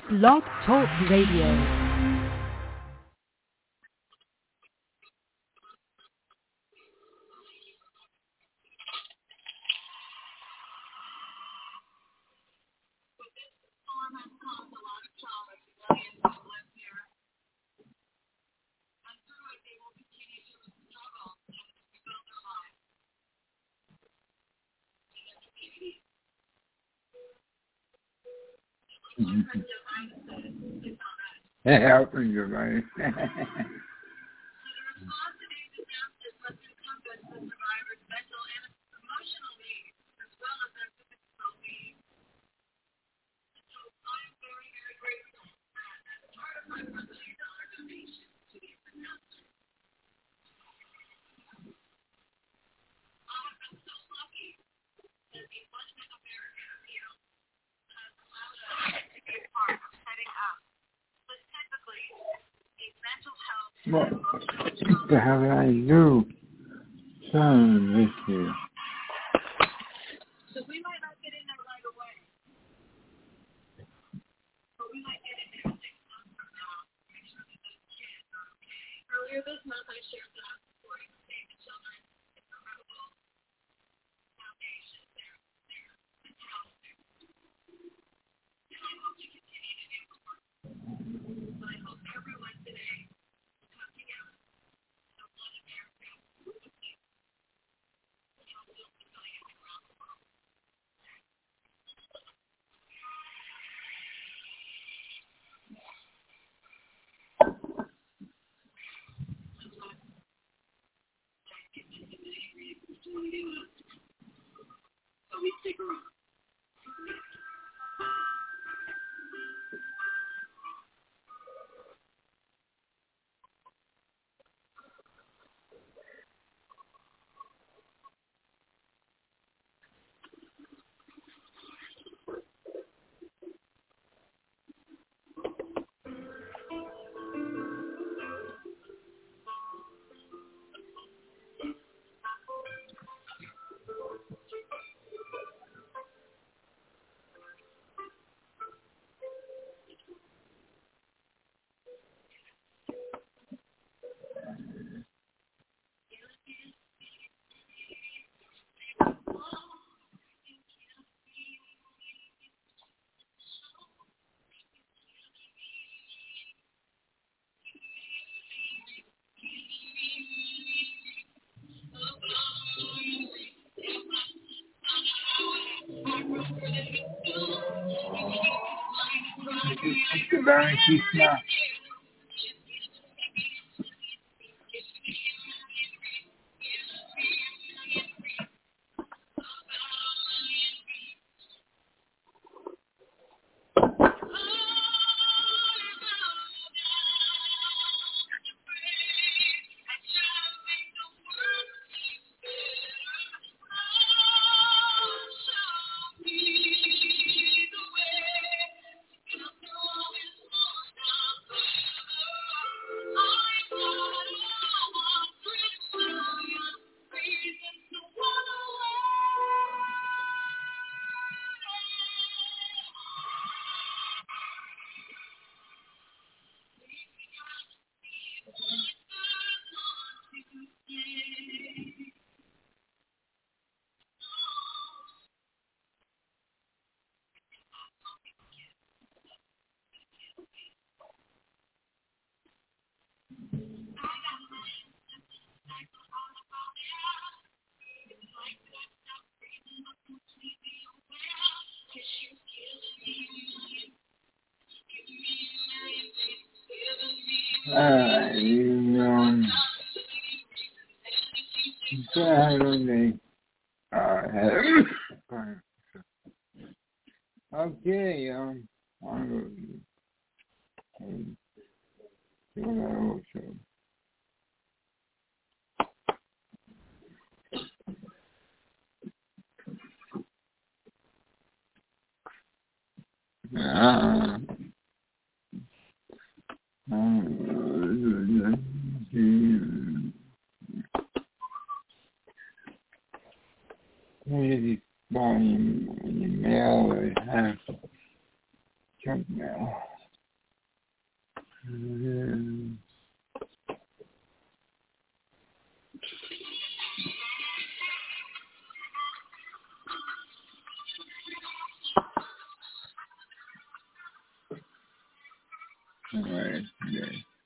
Blog Talk Radio. Helping you, right? What the hell did I do? Son, this here. So we might not get in there right away. But we might get in there 6 months from now. Make sure that those kids are okay. Earlier this month, I shared that I'm supporting the Save the Children. It's a incredible foundation. They're fantastic. And I hope to continue to do more. But I hope everyone today will come together. So one America with me. We help build resilience around the world. So we stick around. Keep now. Okay, maybe volume in your mail or have junk mail. Alright, yeah.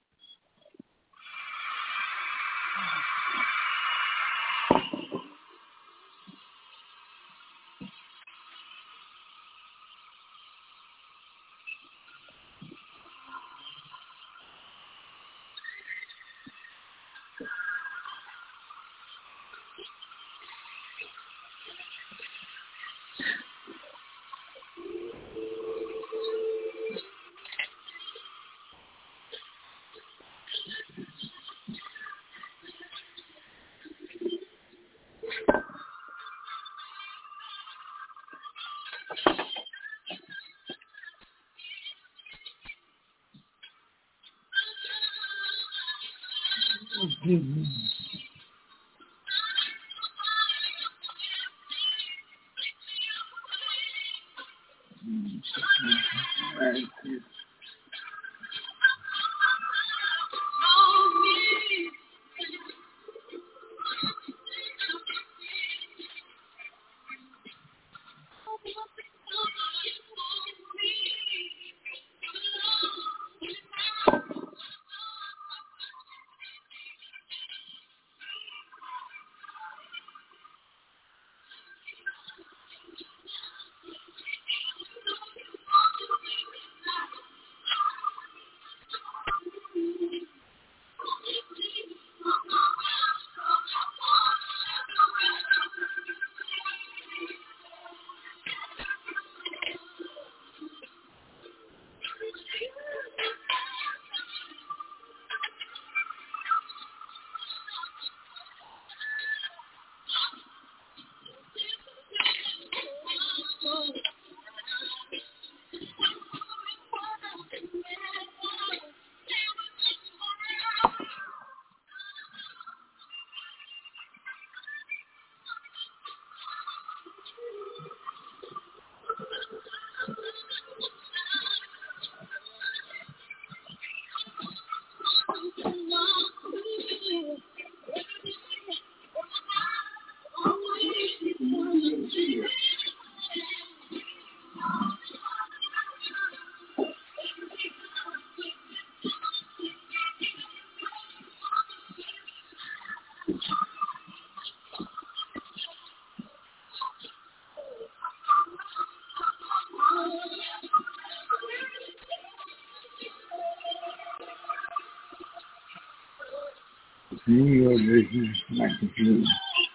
New York business, my computer.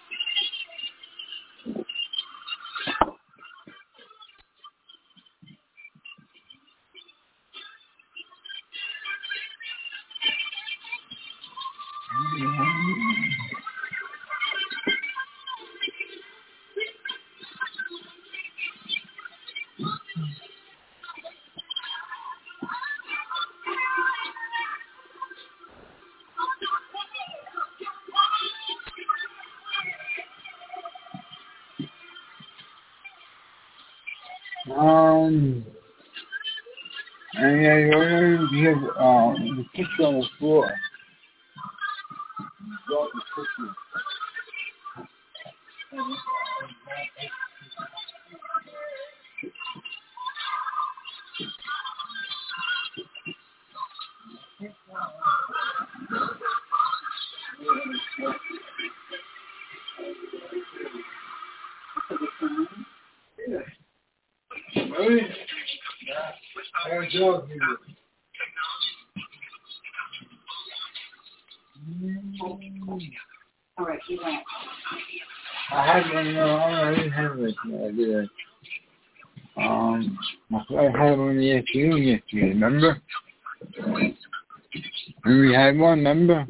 And yeah, you're going to have the picture on the floor. Drop the picture. Ready? Yeah. Job here. All right, you went. I had one, I didn't have it. I did. I had one in the afternoon yesterday, remember? And we had one, remember?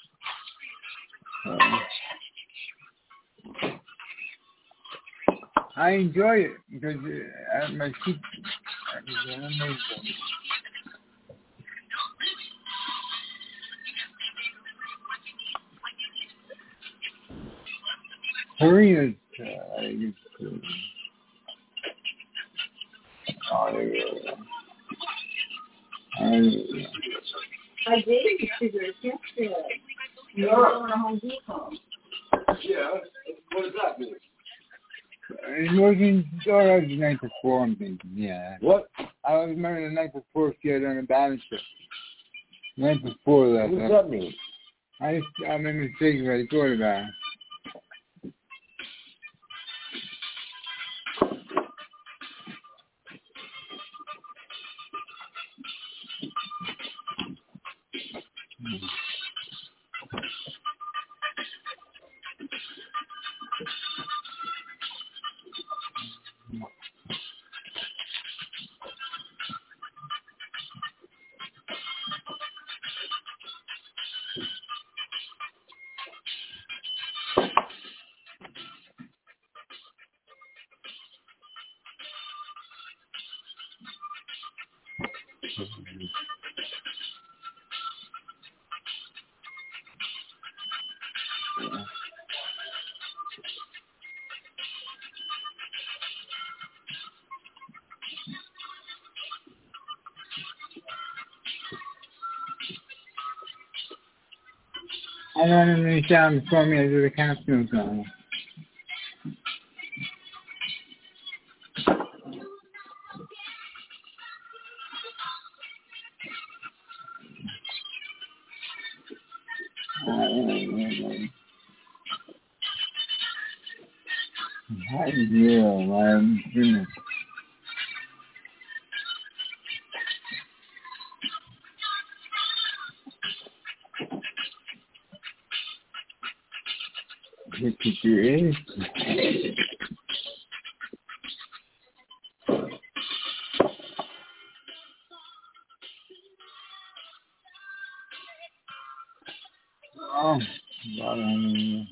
I enjoy it because my feet are amazing. Karina's used to. Oh, there you go. I gave you cigarettes yesterday. You were going to Home Depot. Yeah. What does that mean? It wasn't the night before, I'm thinking, yeah. What? I remember the night before she had on a balance sheet. The night before that. What does that mean? I remember cigarette, I thought about it. I don't even sound before me, I do the costumes on. Yeah, my goodness. Look at your ears. Oh, God,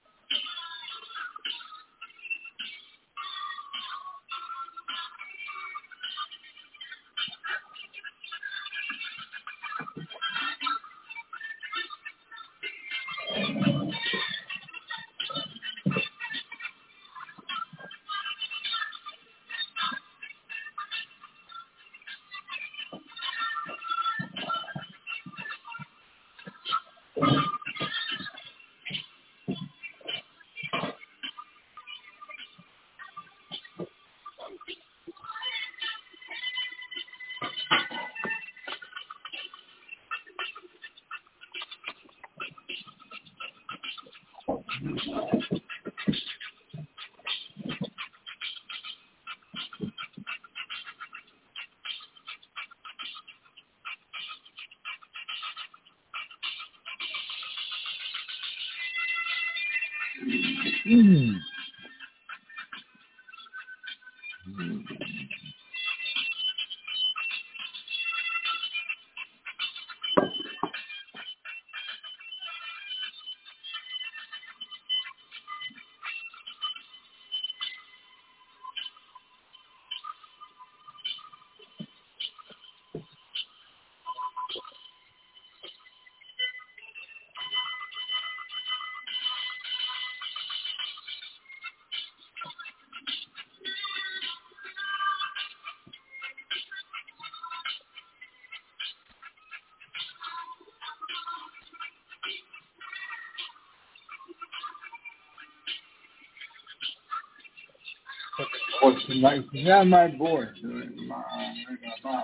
What's like, not my voice, my mom.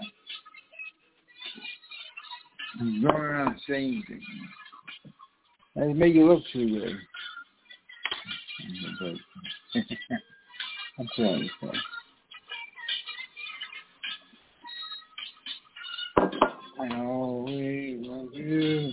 I'm going around saying things. They make you look too good. I'm sorry. I always love you.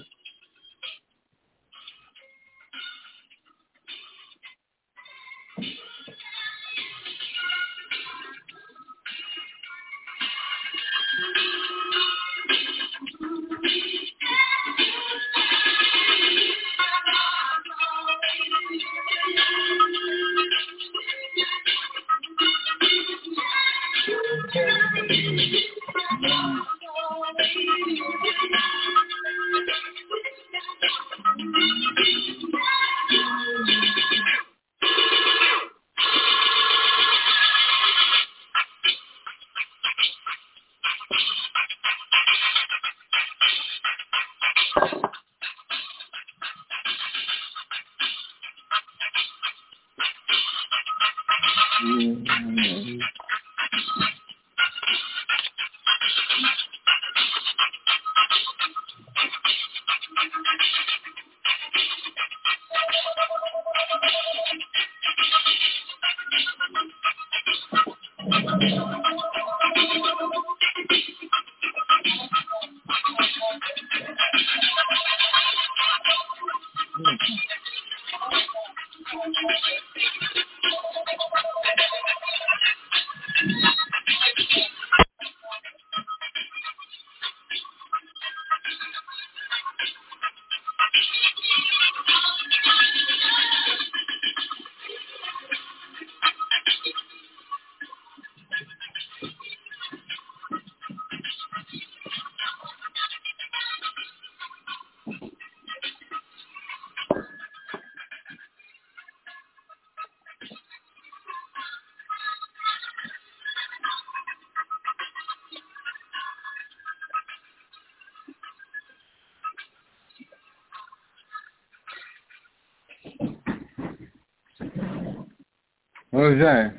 What was that?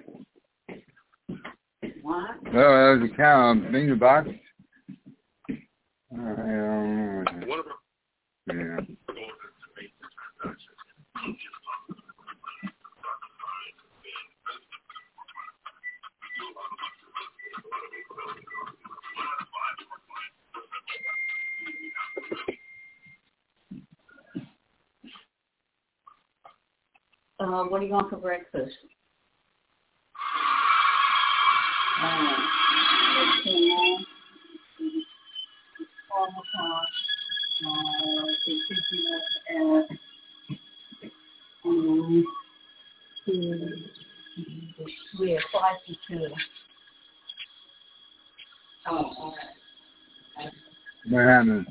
What? Oh, that was a cow finger box. Yeah. What do you want for breakfast? We have 5 to 2. Oh, all right. What happened?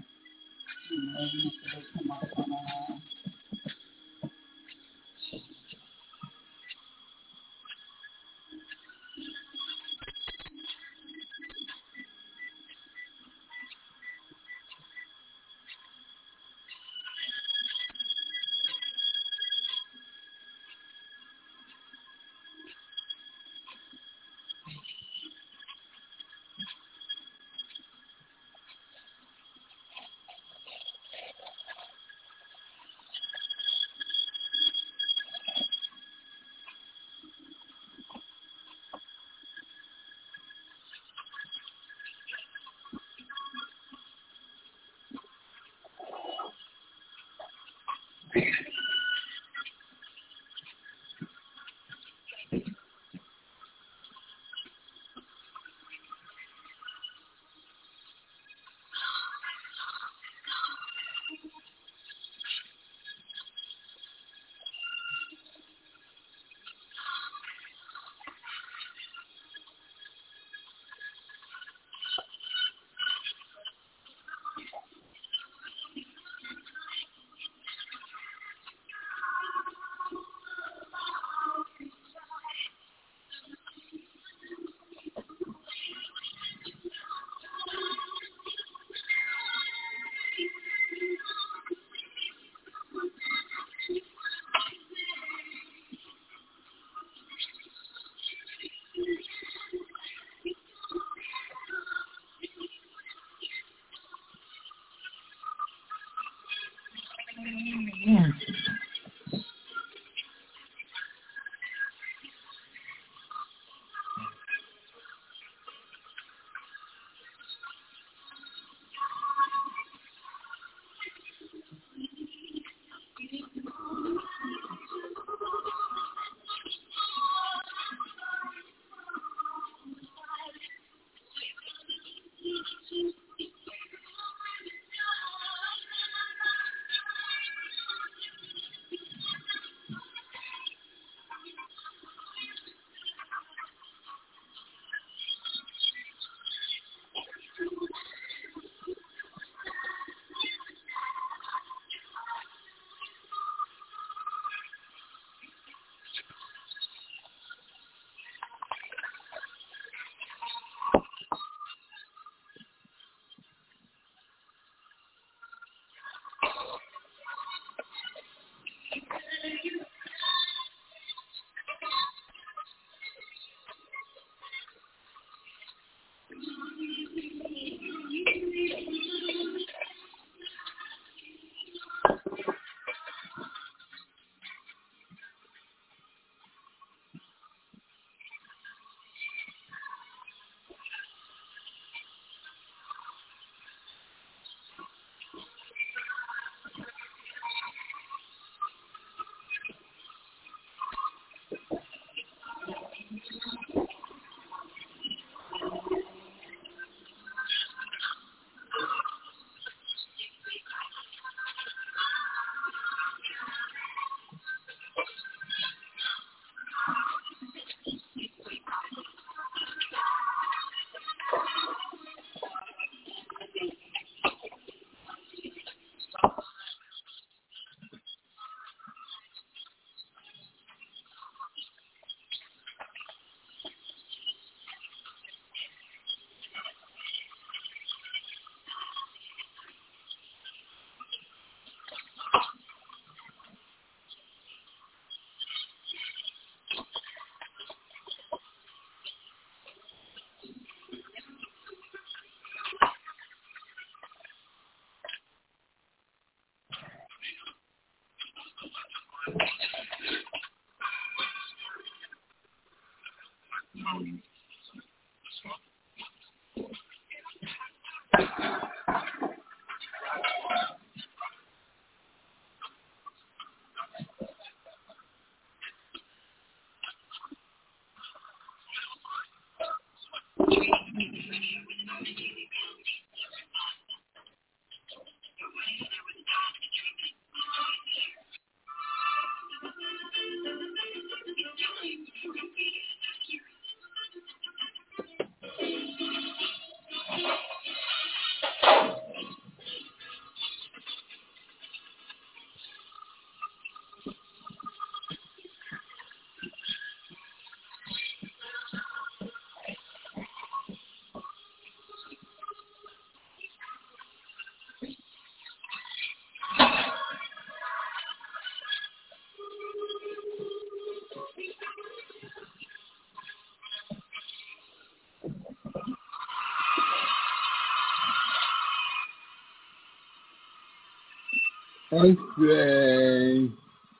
Okay.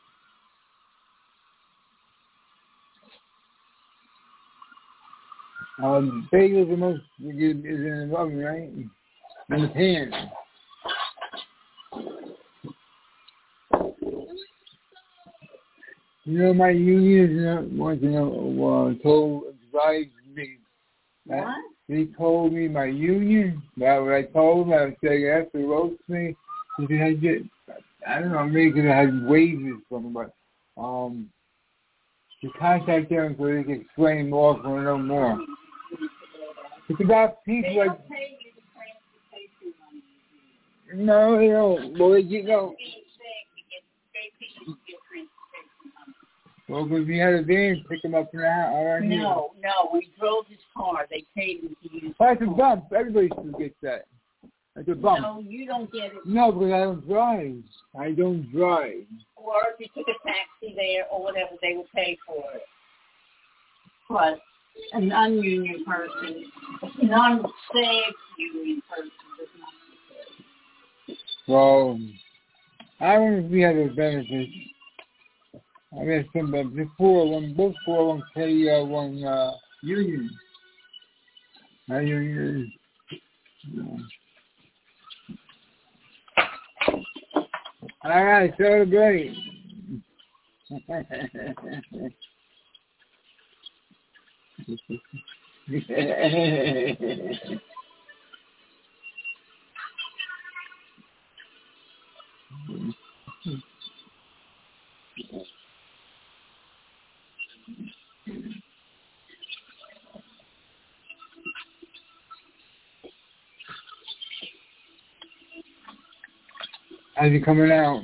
Bagels the most is in the oven, right? In the pan. You know, my union wants to know, advised me. What? He told me my union, that what I told him, I was saying, you have to roast me. He said, I don't know, maybe because I had wages from him, but, to contact them so they can explain more if I want to know more. It's about people like... No, they don't. Well, you know... Well, because we had a van pick him up from the house. No, we drove his car. They paid him to use That's a bump. Everybody should get that. That's a bump. No, you don't get it. No, because I don't drive. I don't drive. Or if you took a taxi there or whatever, they would pay for it. But a non-union person, a non-saved union person does not. Well, I don't know if we have a benefit. I mean, some both 401k, one union. My union. All right, celebrate. How's he coming out?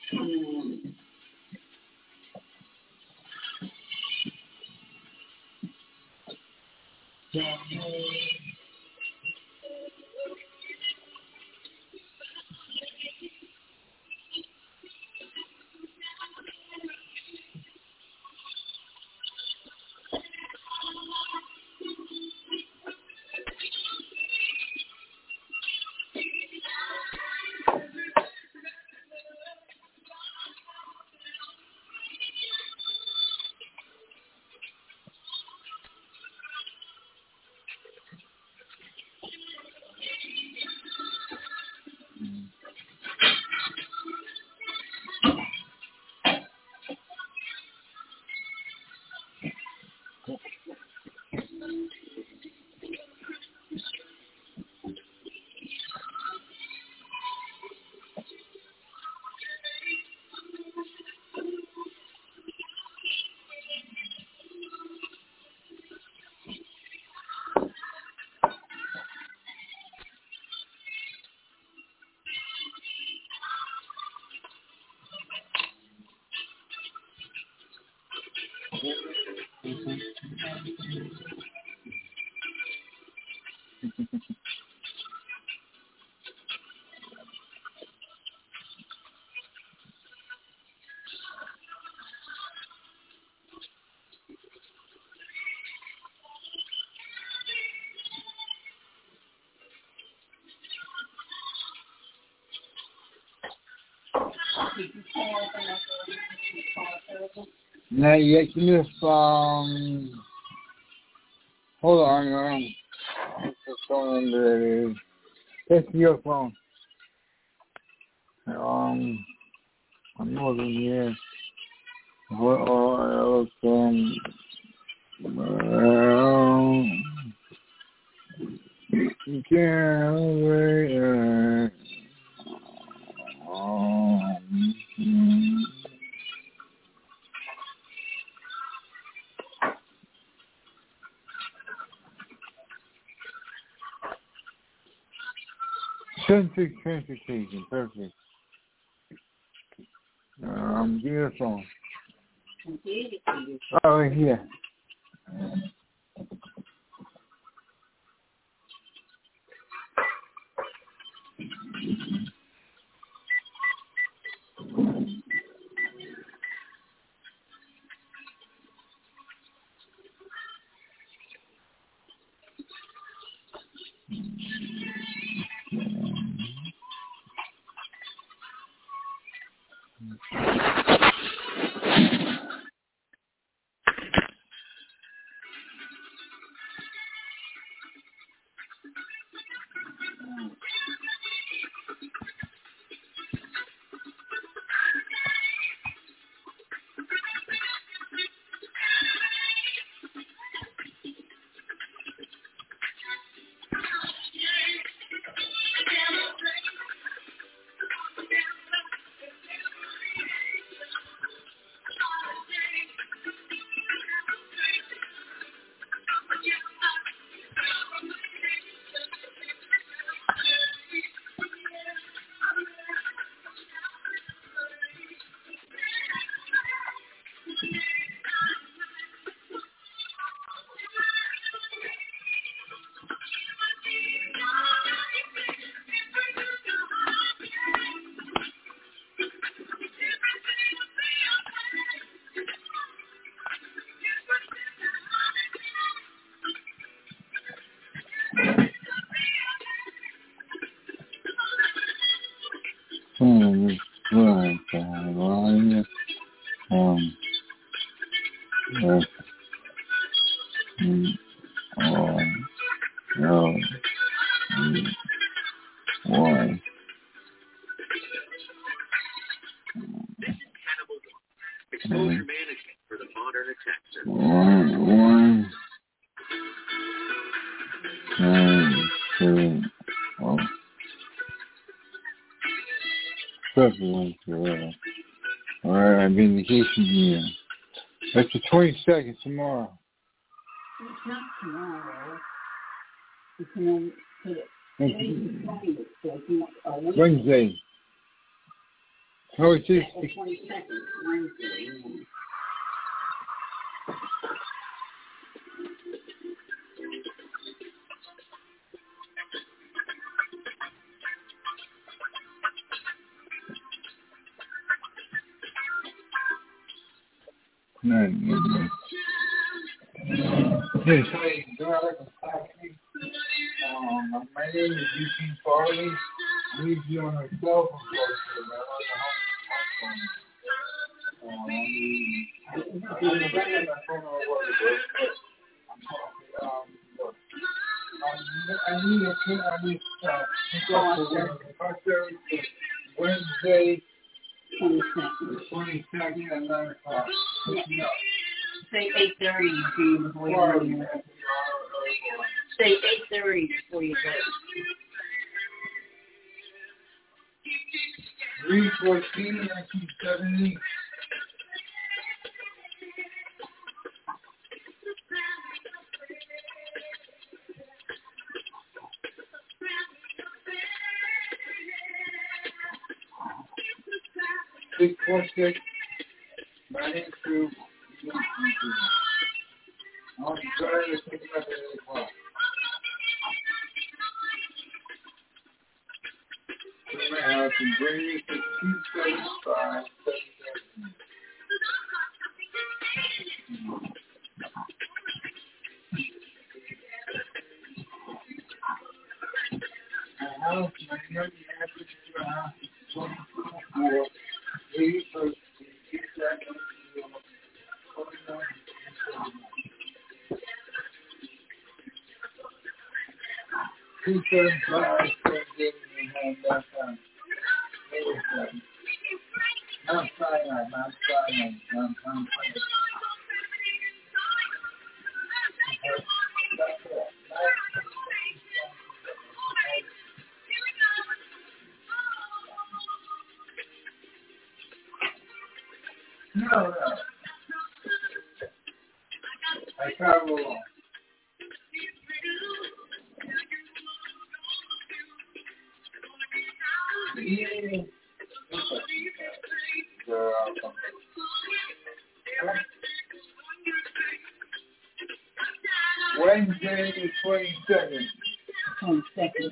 Not yet. Can you just, hold on. What's the phone number? That's your phone. I'm over here. Centric transportation, perfect. Give me the phone. Oh, right here. Exposure management for the modern attacker. Alright, I've been vacation here. That's the 22nd tomorrow. It's not tomorrow. It's on Wednesday. Oh, it's just, the 22nd, Wednesday. Yes, hey, do I like a taxi? My name is Eugene Farley. I need you on a cell phone. I need a pin on this Wednesday, 22nd at 9 o'clock. Say 8:30 before you go. Say 8:30 before you go. 3/14/1970. Six 4-6. 9-2. I'll be trying to pick up at 8 o'clock. To my house and bring me to 275. My house, my money, average to your house is 24. Please, for 2 seconds. 275. Mount Sinai. No. I travel alone. Wednesday the 22nd. 22nd.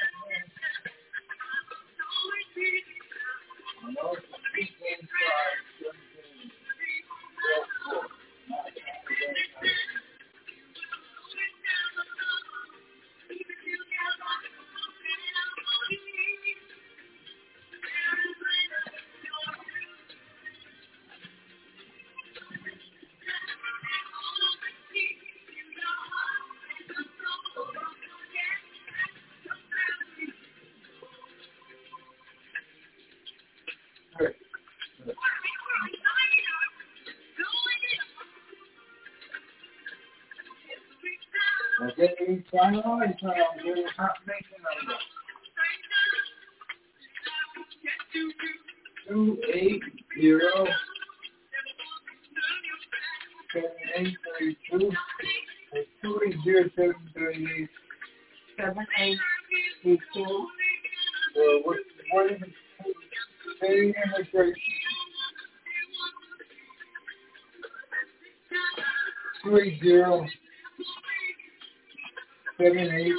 Okay, finally, so I'm doing hot making number. 280 7832. 280 7832. What is it? Paying immigration. 280 78.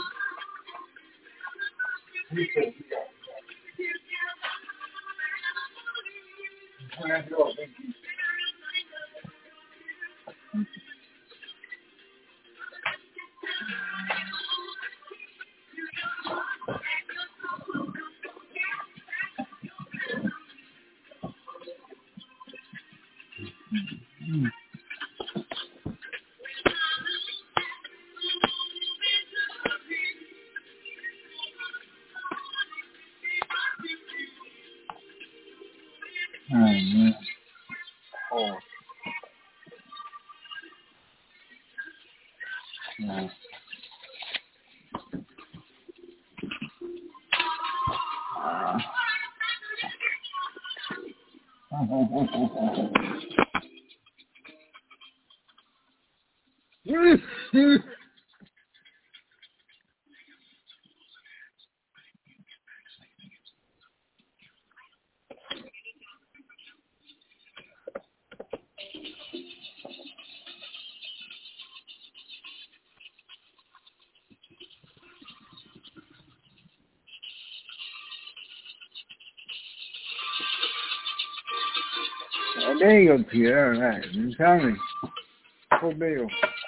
Oh, man. Oh. Yeah. Oh, there you go, Peter. All right. You tell me. Go Bill.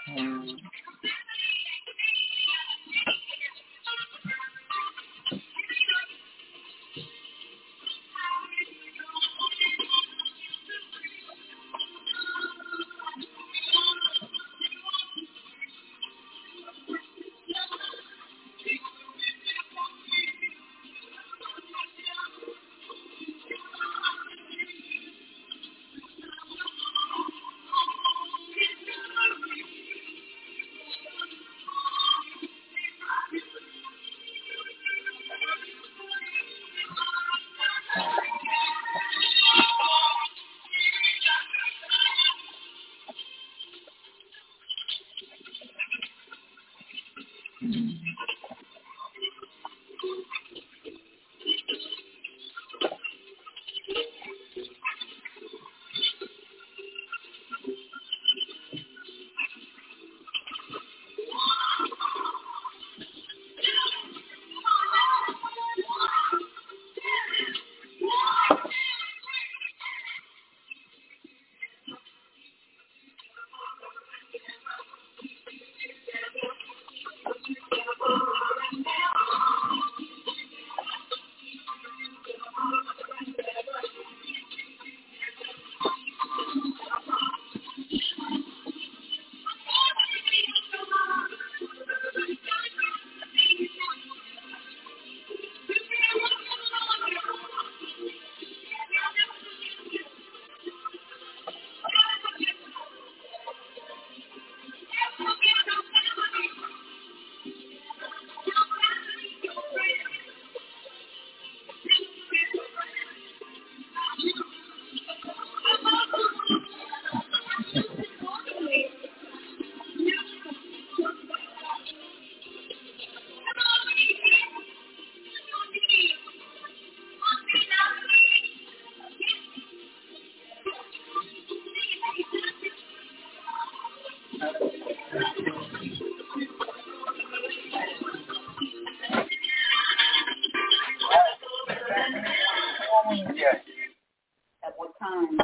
At what time?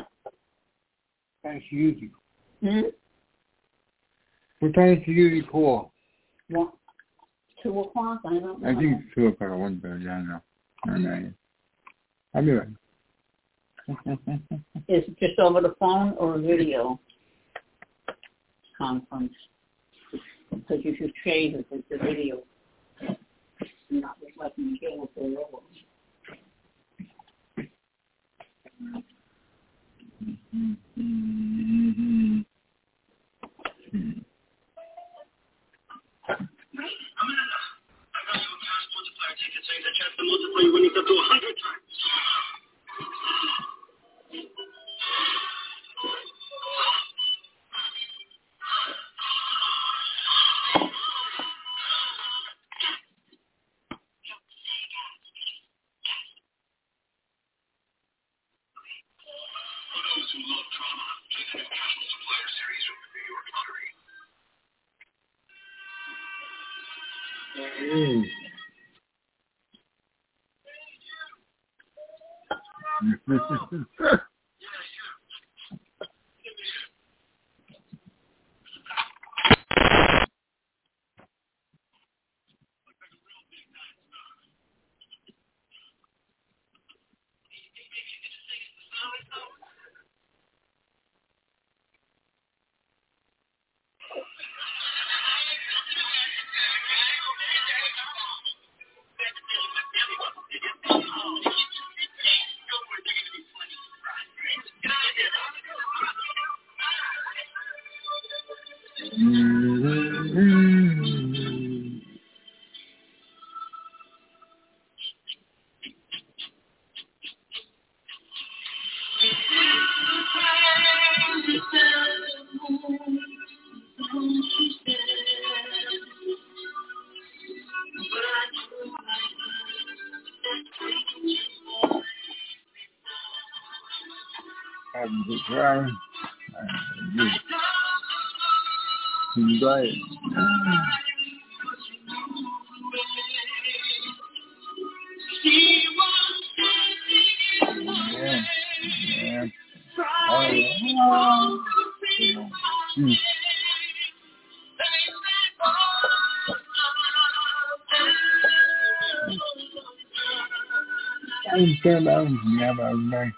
Thanks, usually. Hmm? What time do you usually call? 2 o'clock? I don't know. I think it's 2 o'clock or 1:30. I don't know. I'll be right. Is it just over the phone or a video conference? Because you should shave it with the video. Not just letting you get with the roll. I'm just trying. Right. Yeah. Yeah. Oh, yeah. Mm. I'm saying that was never nice.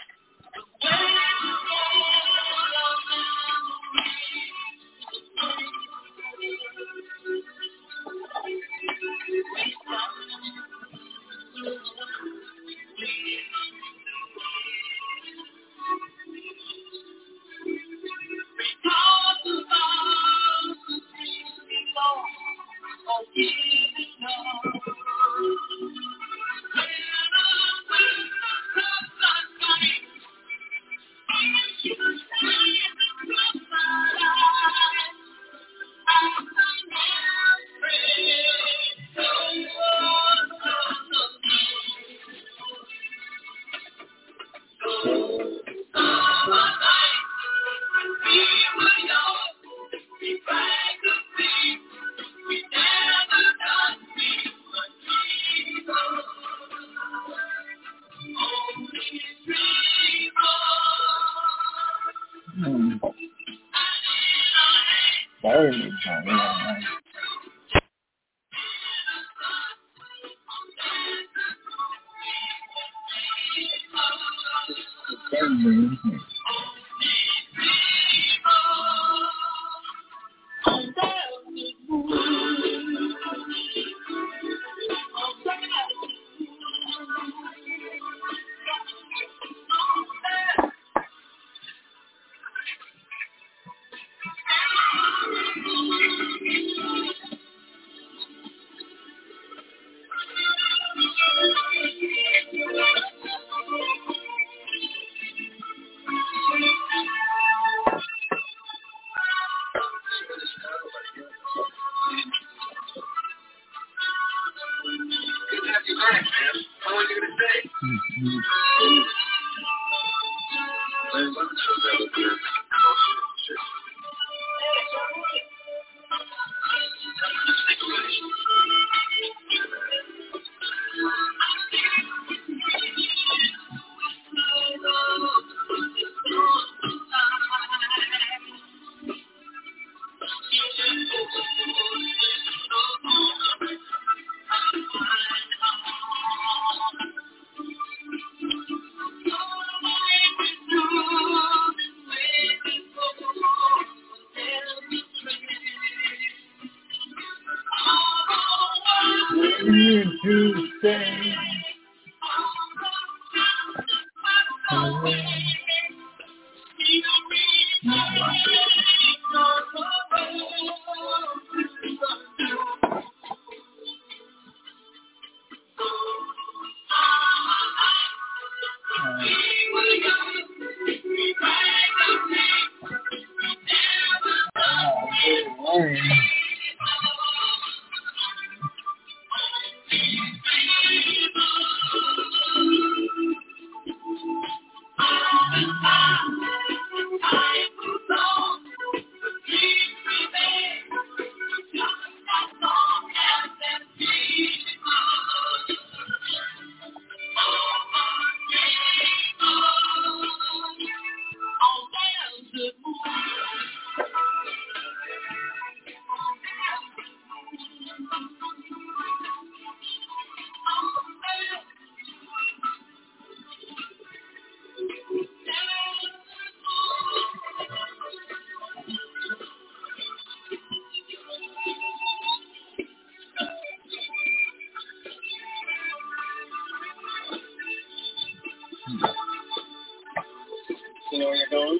You know where you're going?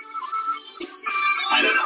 I don't know.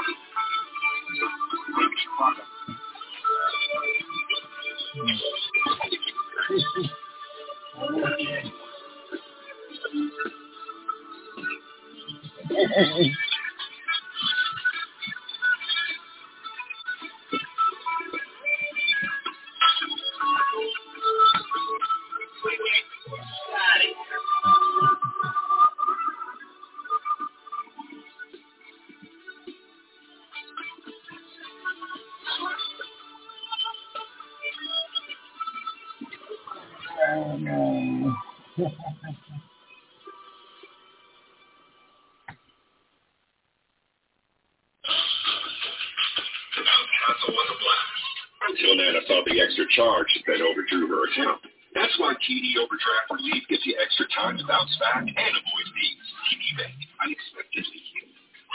Until Nana saw the extra charge, then overdrew her account. That's why TD Overdraft Relief gives you extra time to bounce back and avoid fees. TD Bank, unexpectedly human.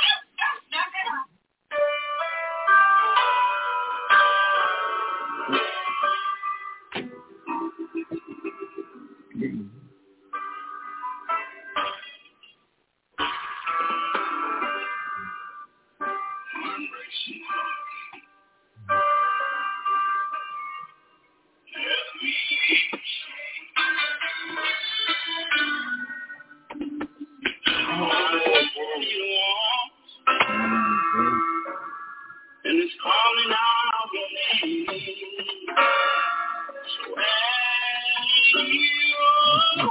And it's calling out your name. So as you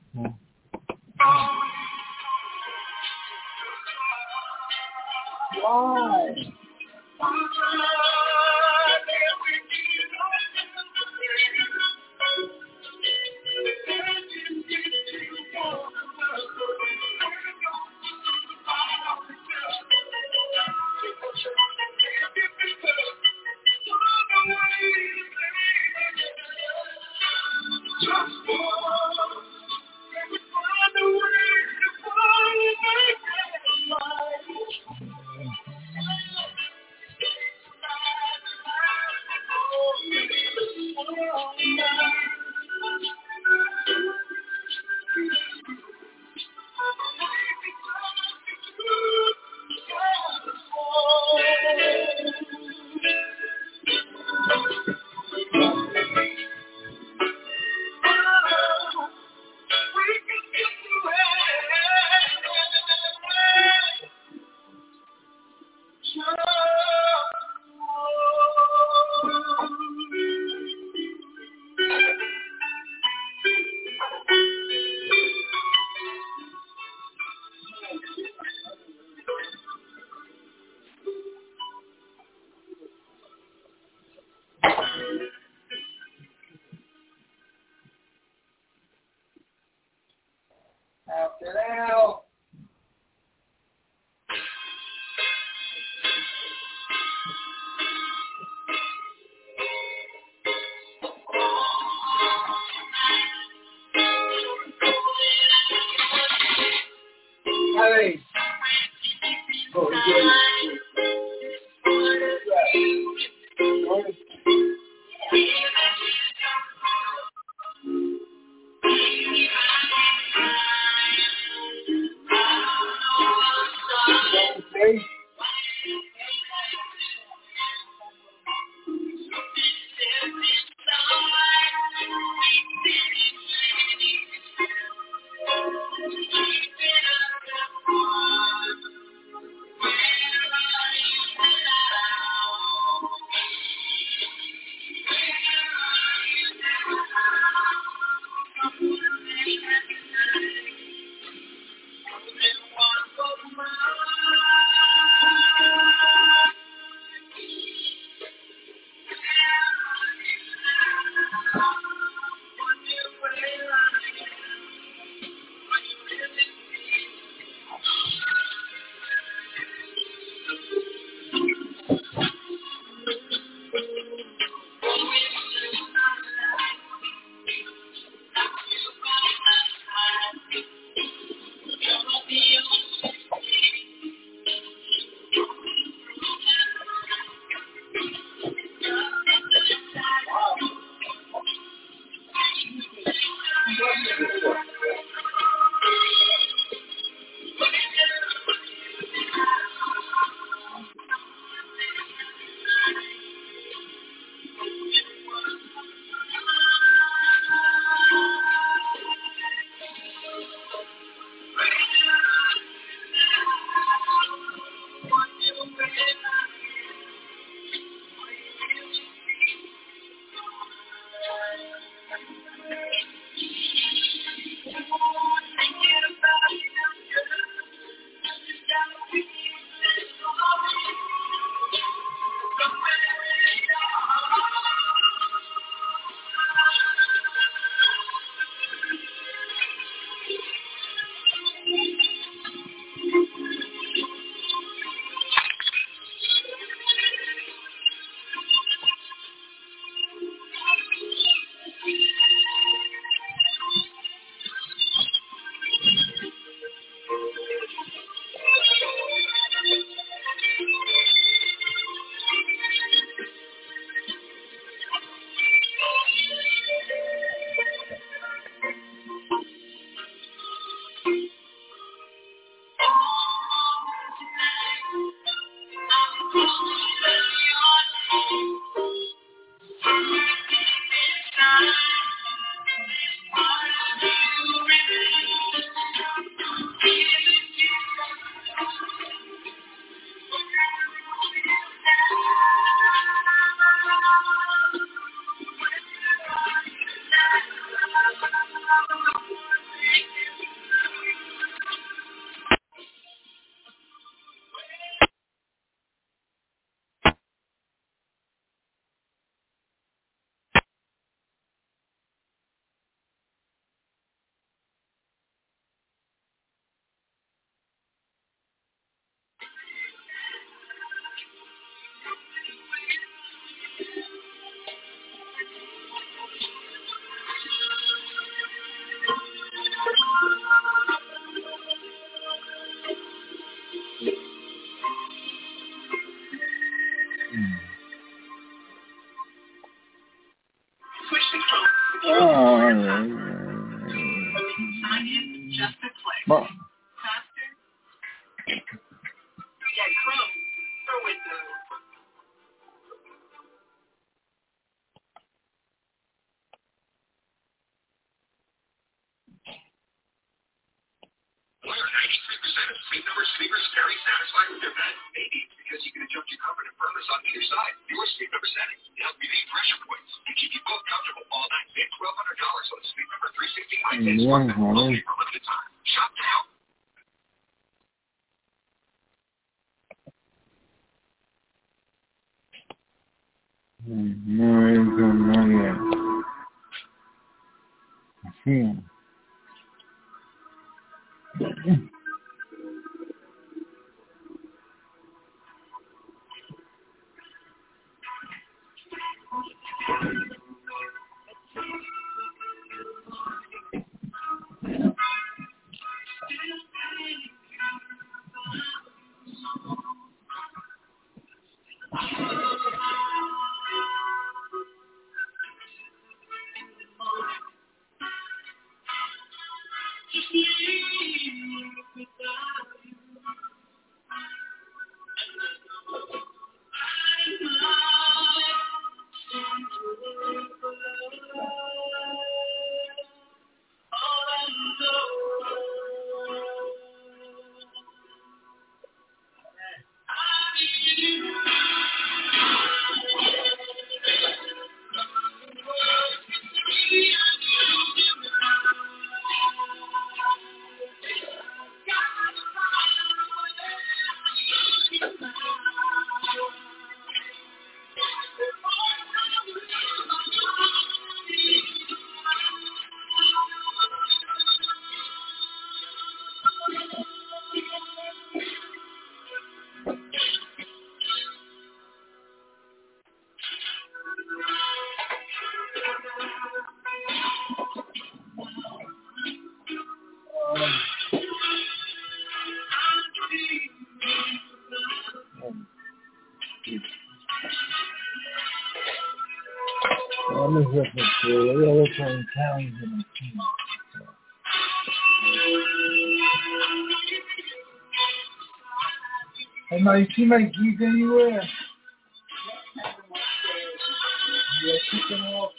Why? After now. Hey. Oh, okay. Well, Faster? Get Chrome for Windows. Why are 93% of Sleep Number sleepers very satisfied with their bed? Maybe it's because you can adjust your comfort and firmness on either side. Your Sleep Number setting can help relieve pressure points and keep you both comfortable all night. Save $1,200 on Sleep Number 360 high tension only for a limited time. Shop now. no, not yet. I see him. I'm looking for the other towns in the team. Hey, Mike, you see my geese anywhere? Yeah, keep them off.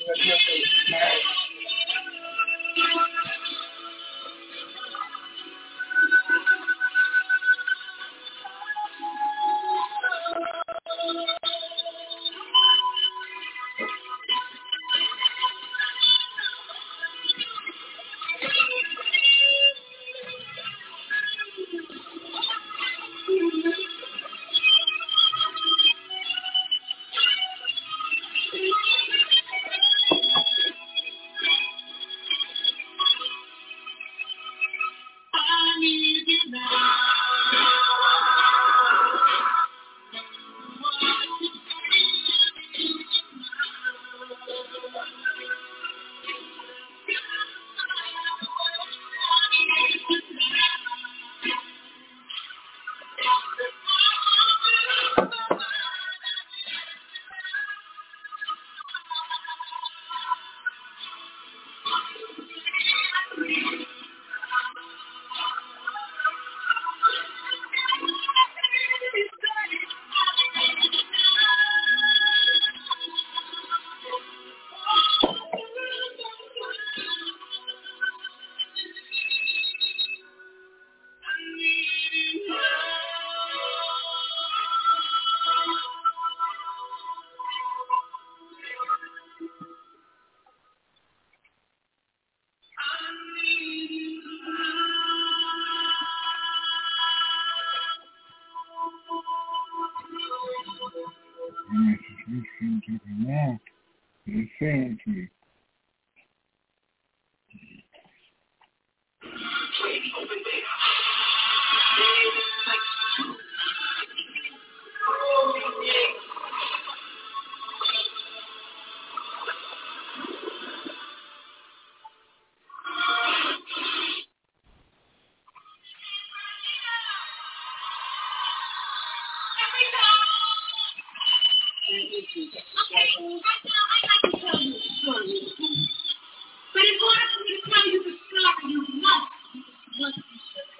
But in order for me to tell you the story, you must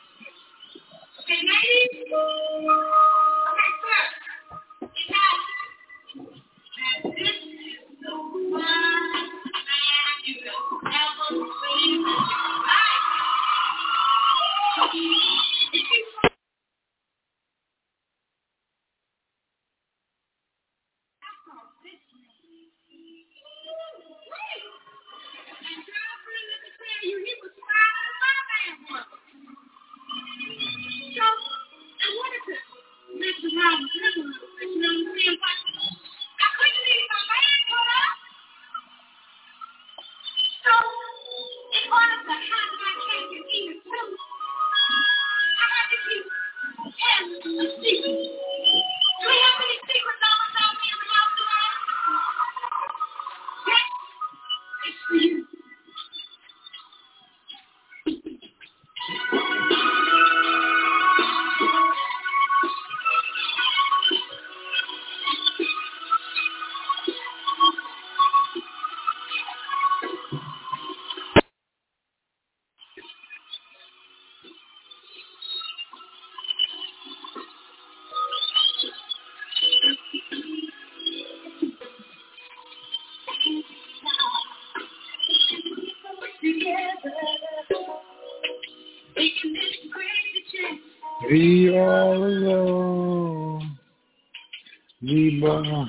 We all alone. We burn.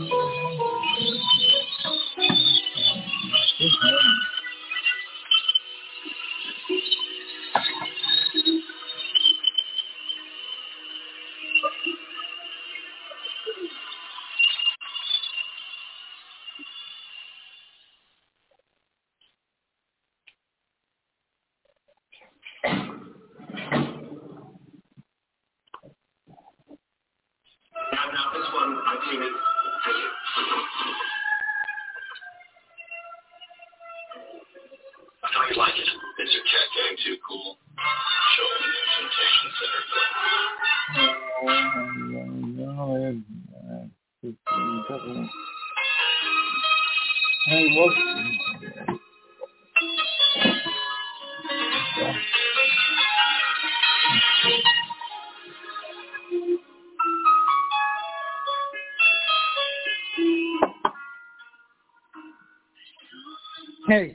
Now this one, I think it. I know you like it. Is your cat getting too cool? Show me the temptation Hey.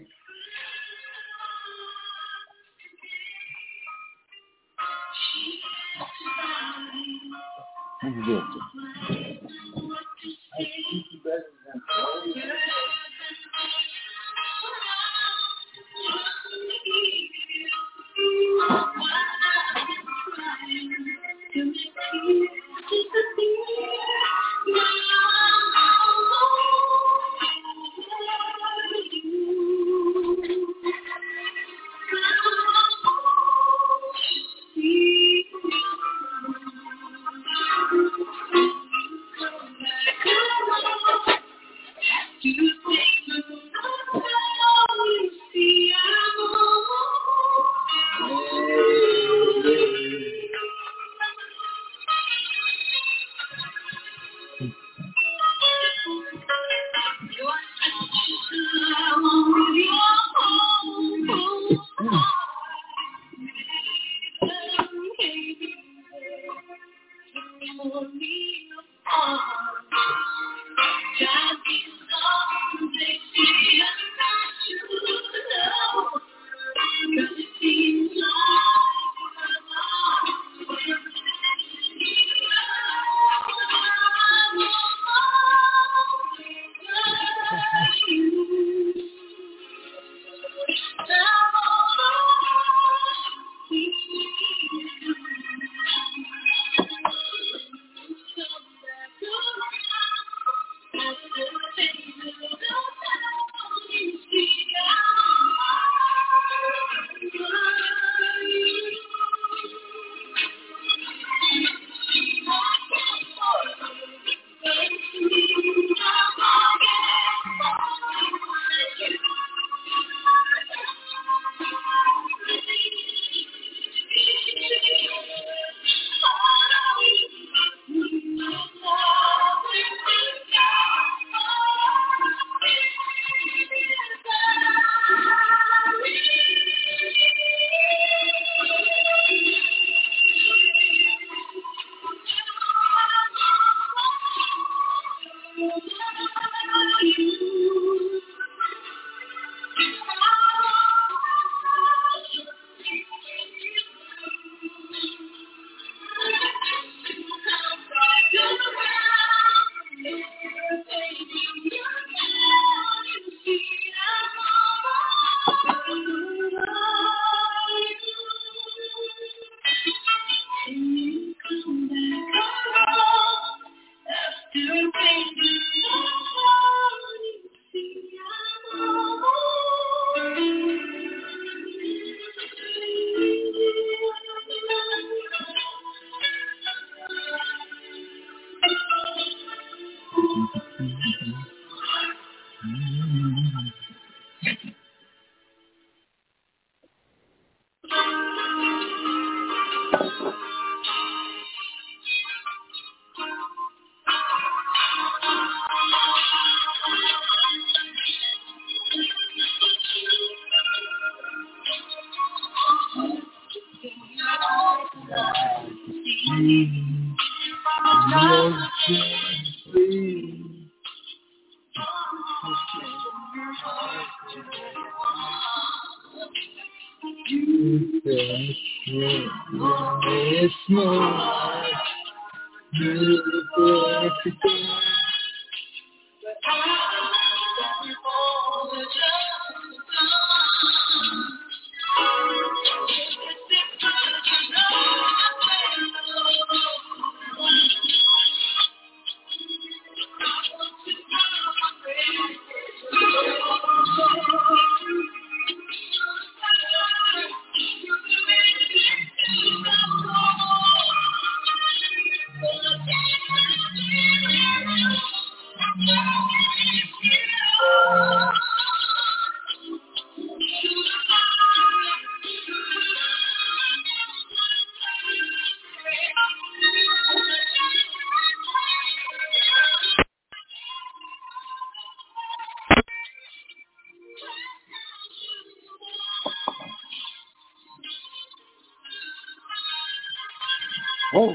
Oh.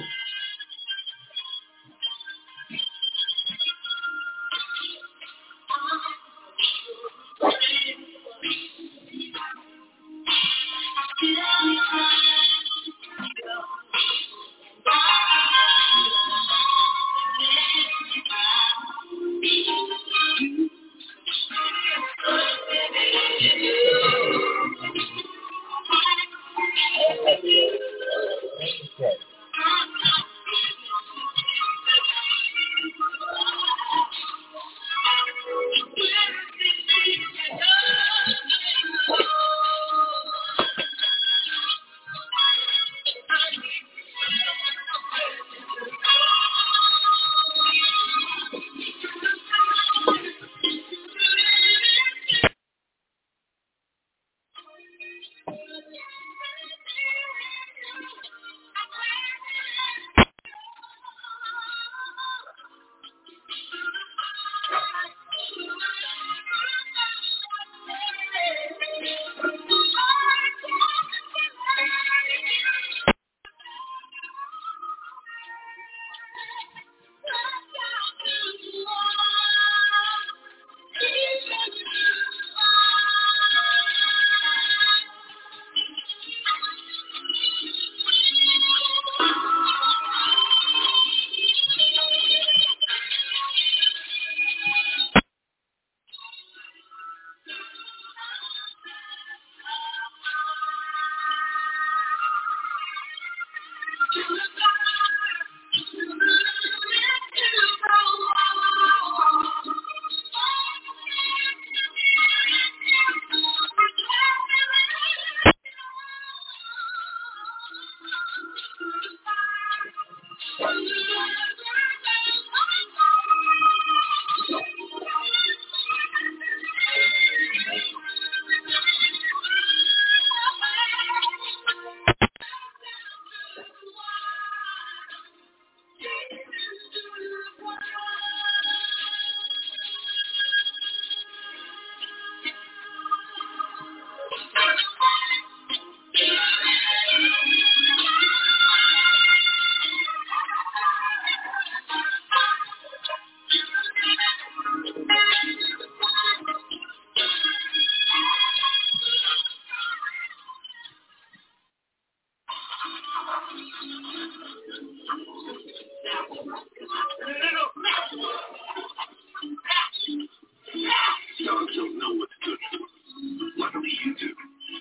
Dogs don't know what's good for them. Luckily you do.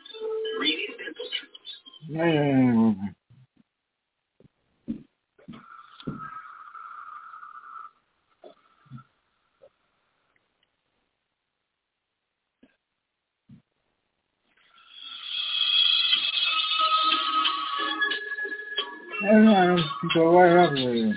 Reading dental treatments. Go right up there.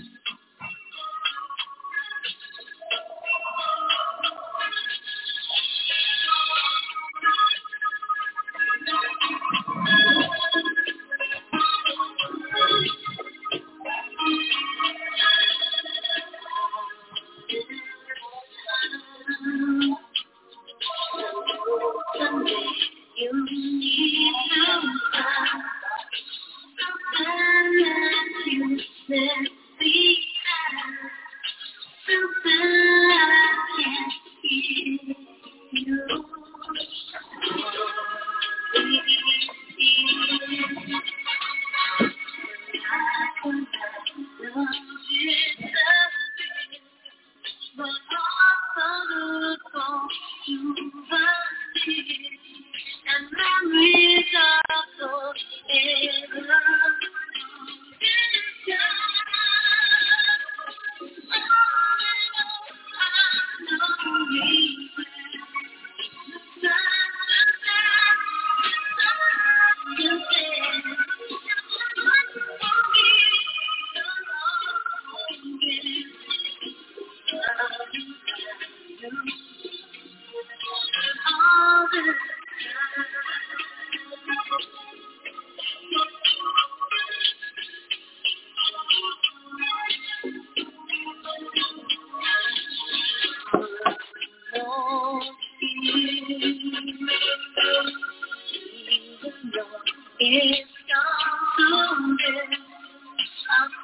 It's gone so good.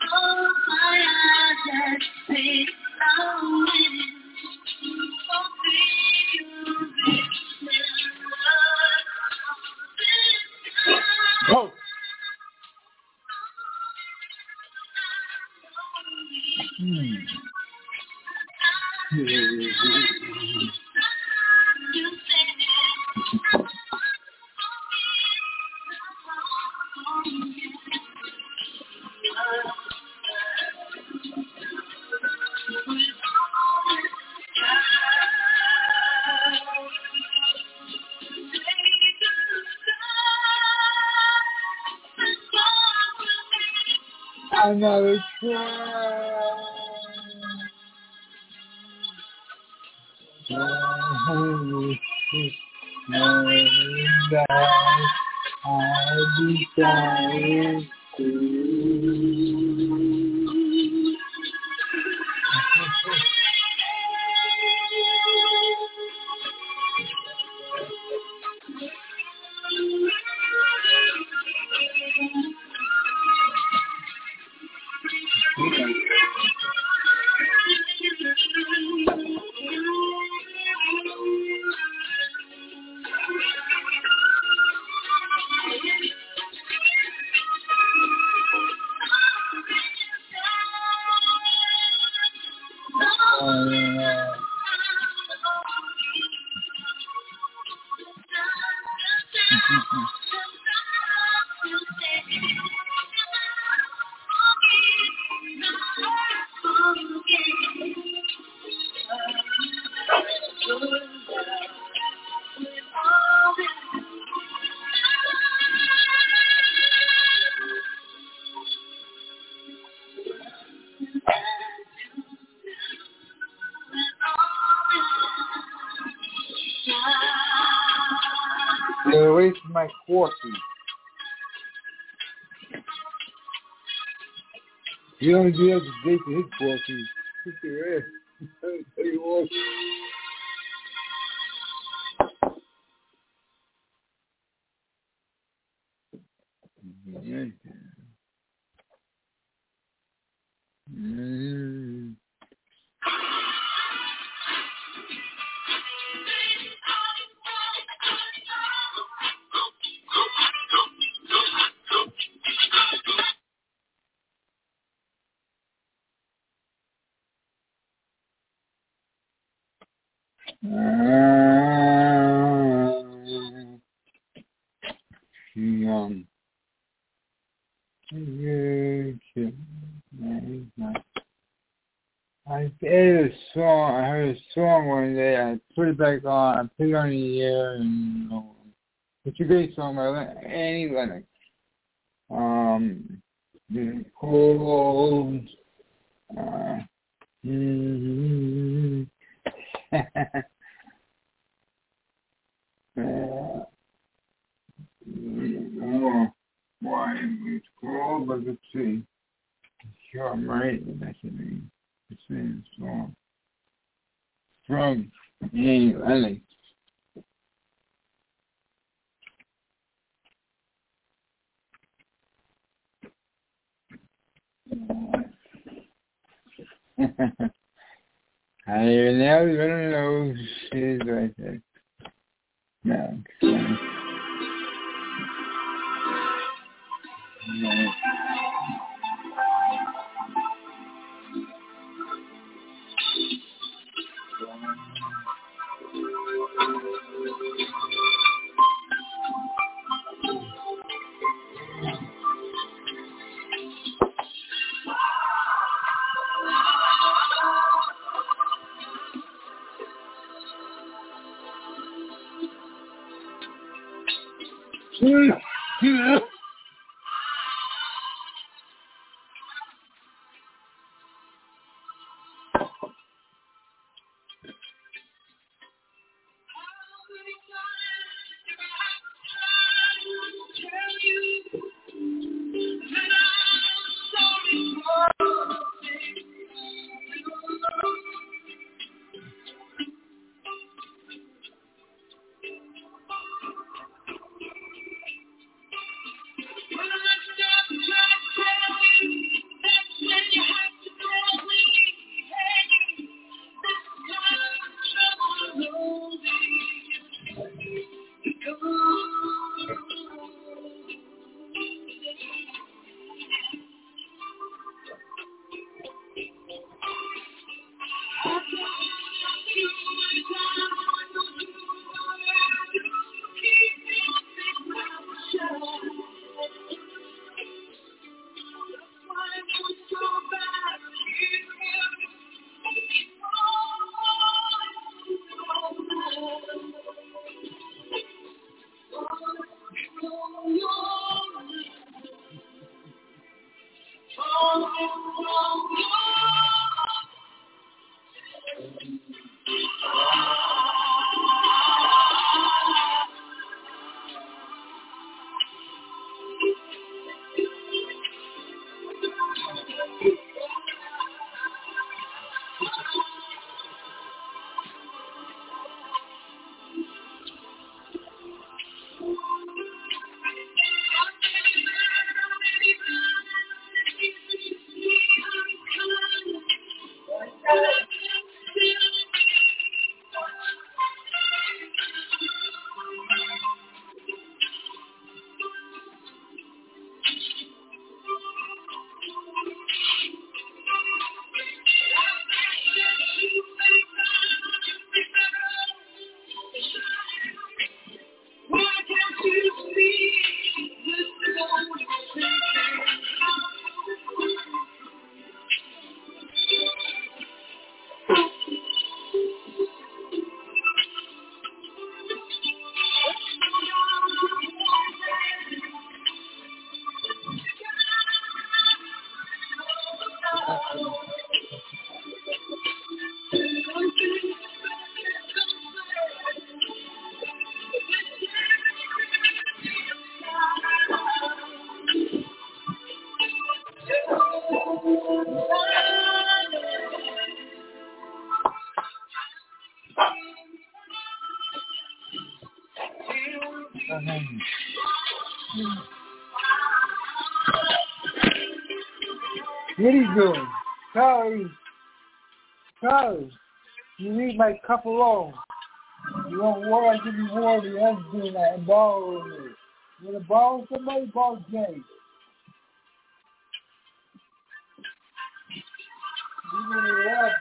Another try. And I'll be trying to. Stay away from my coffee. You don't do that to date to his coffee. Look at your ass. Tell you what. I edited a song. I heard a song one day. I put it back on. I put it on the air, and it's a great song by Annie Lennox. It's called. Why it's called, but let's see. Sure, I'm right. That's the name. It's the song from Annie Lennox. I never even know she's right there. No. No. What are you doing? Charlie, you need my cup alone. You want water? I give you water. You have to do that and borrow it. You want to borrow somebody? Borrow Jay. You want to walk?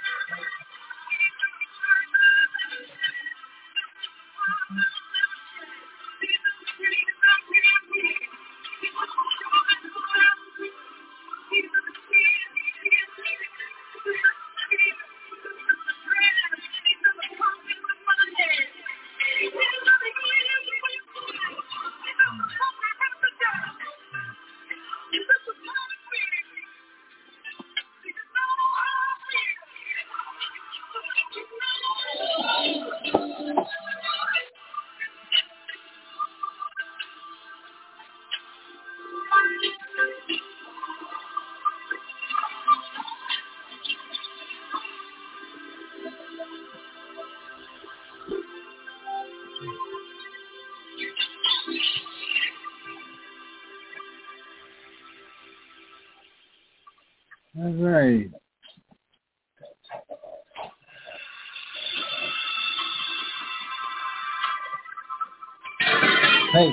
All right. Hey.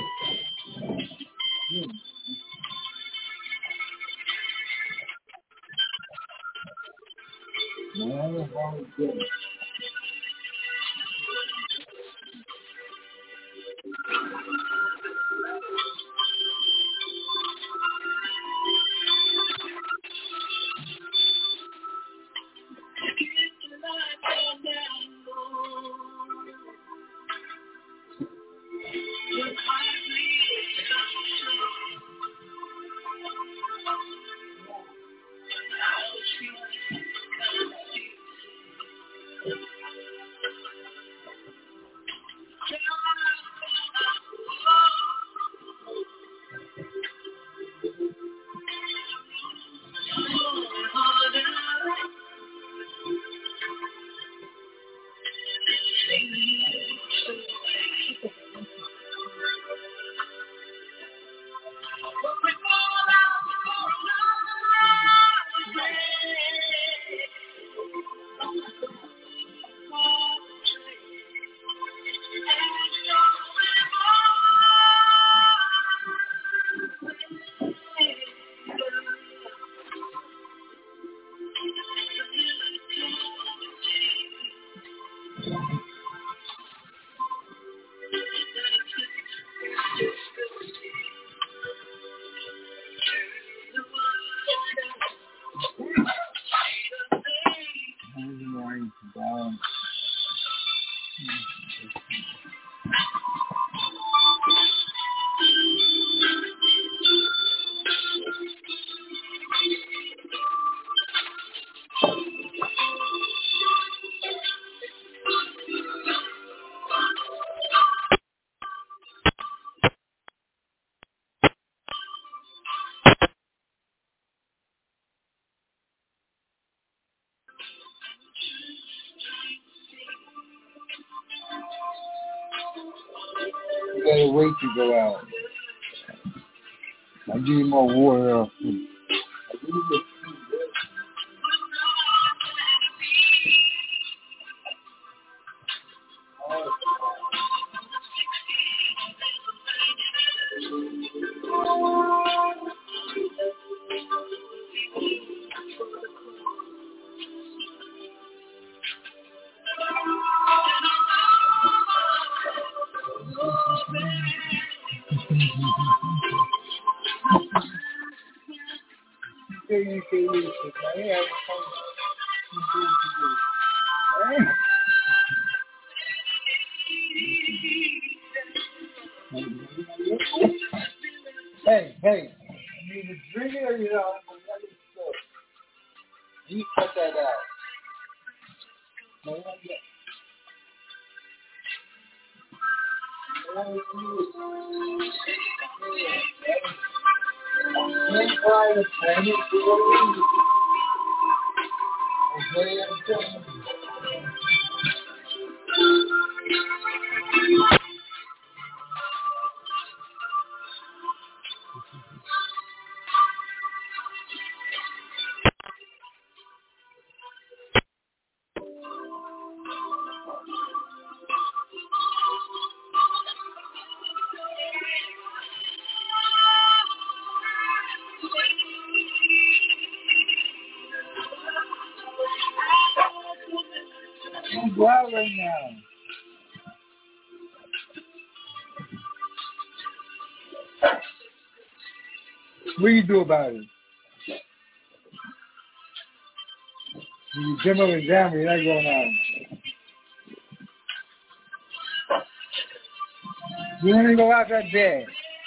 You gotta wait to go out. I'll give you more water after. Hey, you need to drink it or you don't? You cut that out. No, not yet. Don't try to plan it for you. Okay, I'm saying. can't go out right now. What do you do about it? You jump up and down, but you're not going out. You want to go out that day.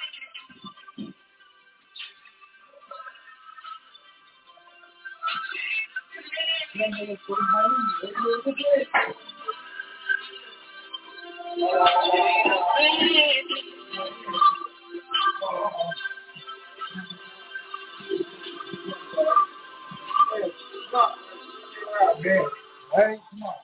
Hey, come on.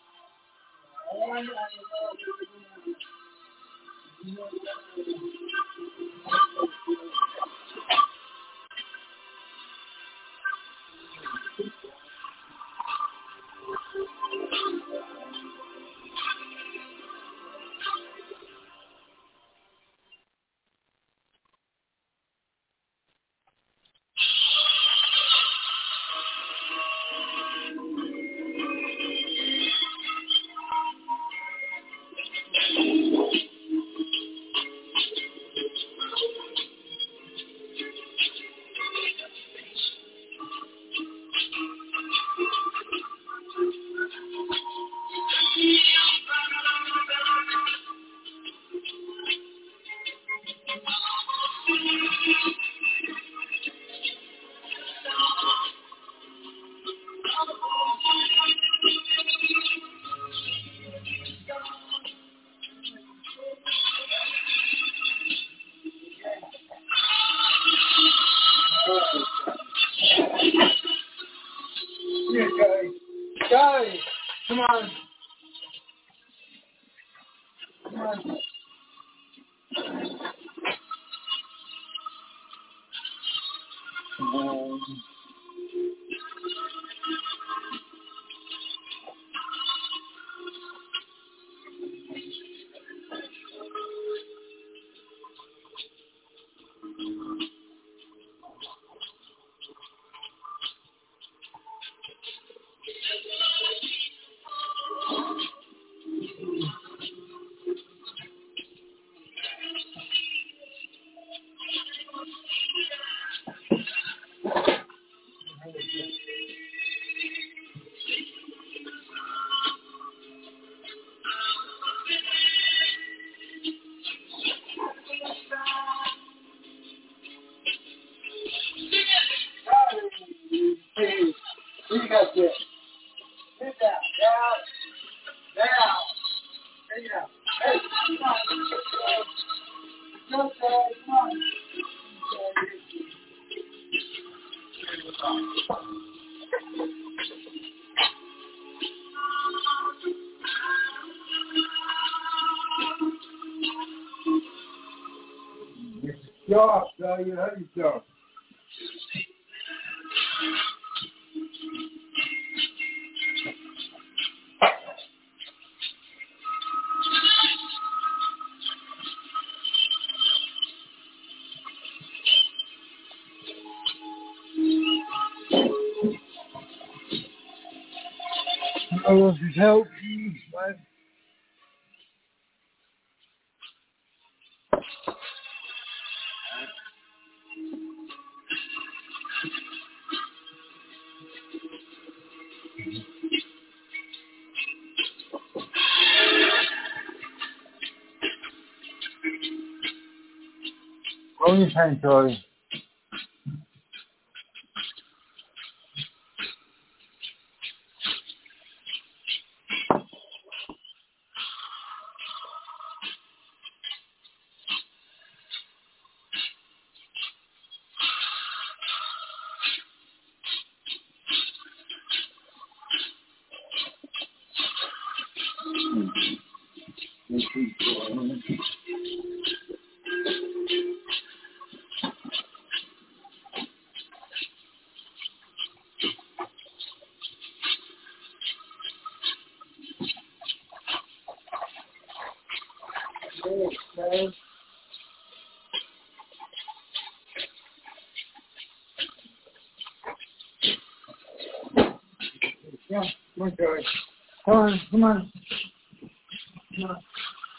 Here, Charlie. Charlie, come on. Come on. Hey, you got this. Sit down. Down. There you go. Hey, come on. Come on. Stop, you hurt yourself. I want to help you, but only time, Charlie. Yeah, come on, Charlie. Come on, come on. Come on.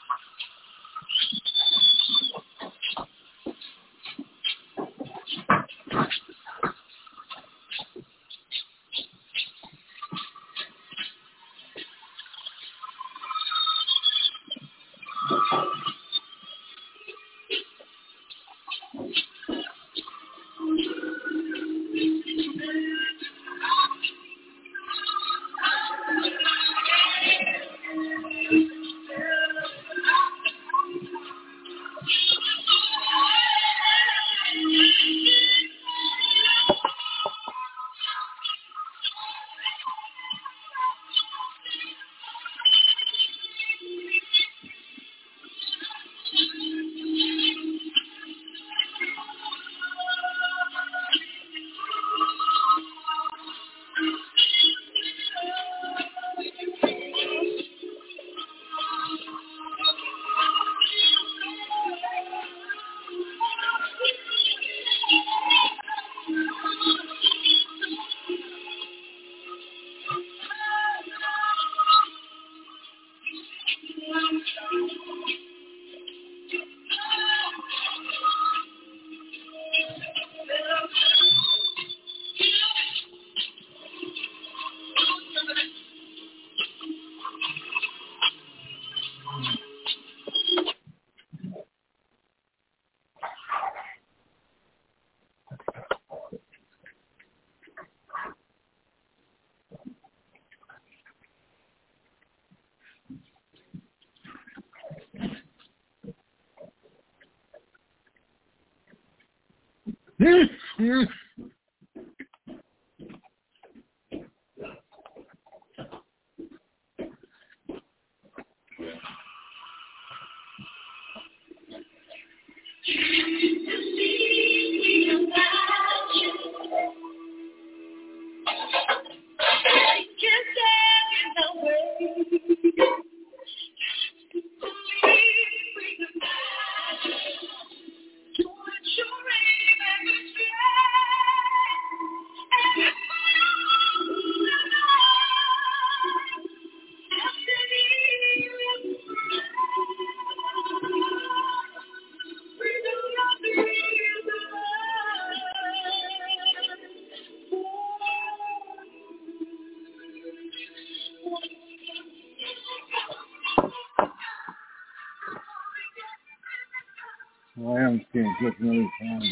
Well, I am seeing just another time.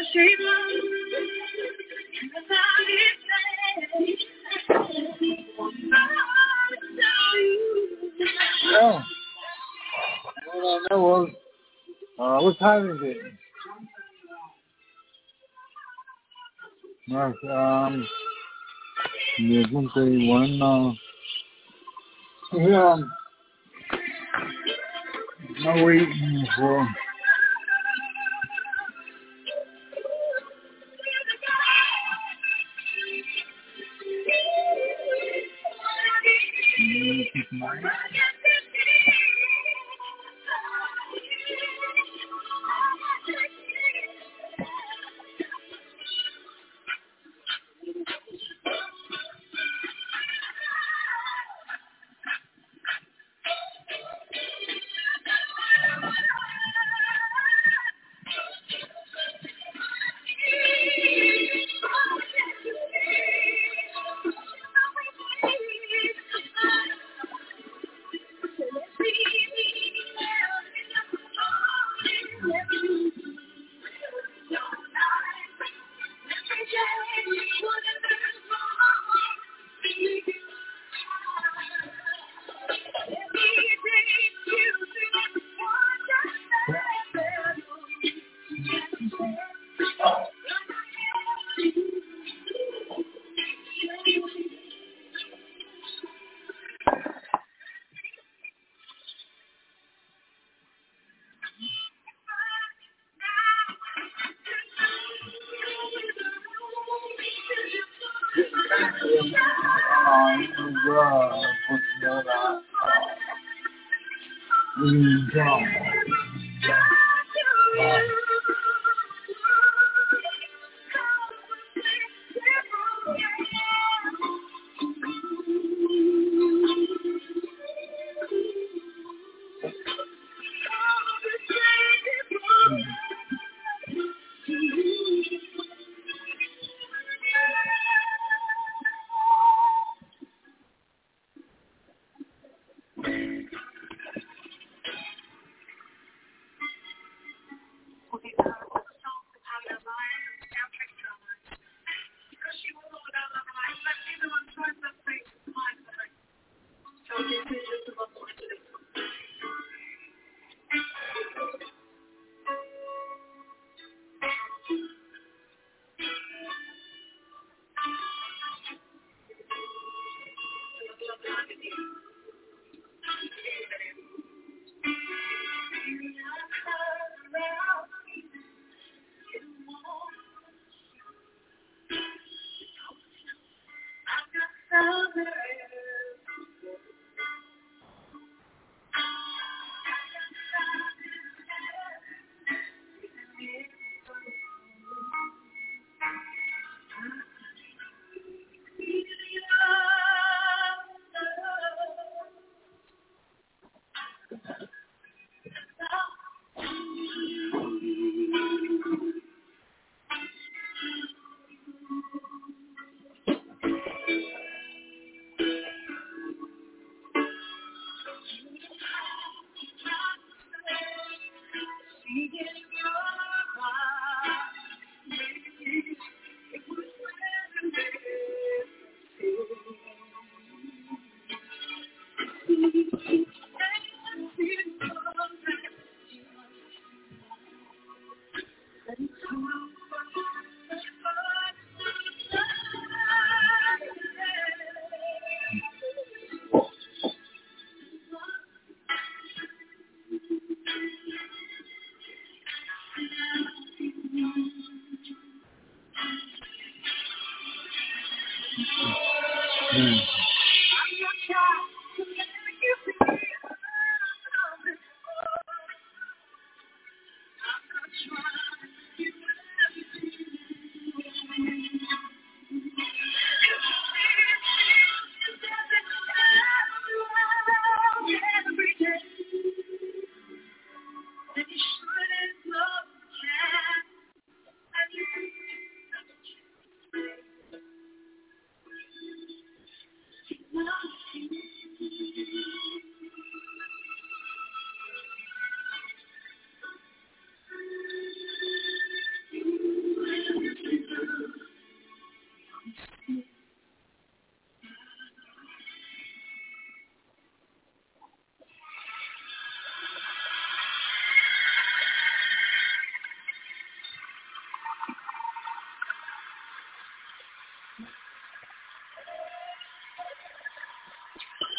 Yeah. All I know was, what time is it? Yes, 11:31. Yeah, I'm waiting for.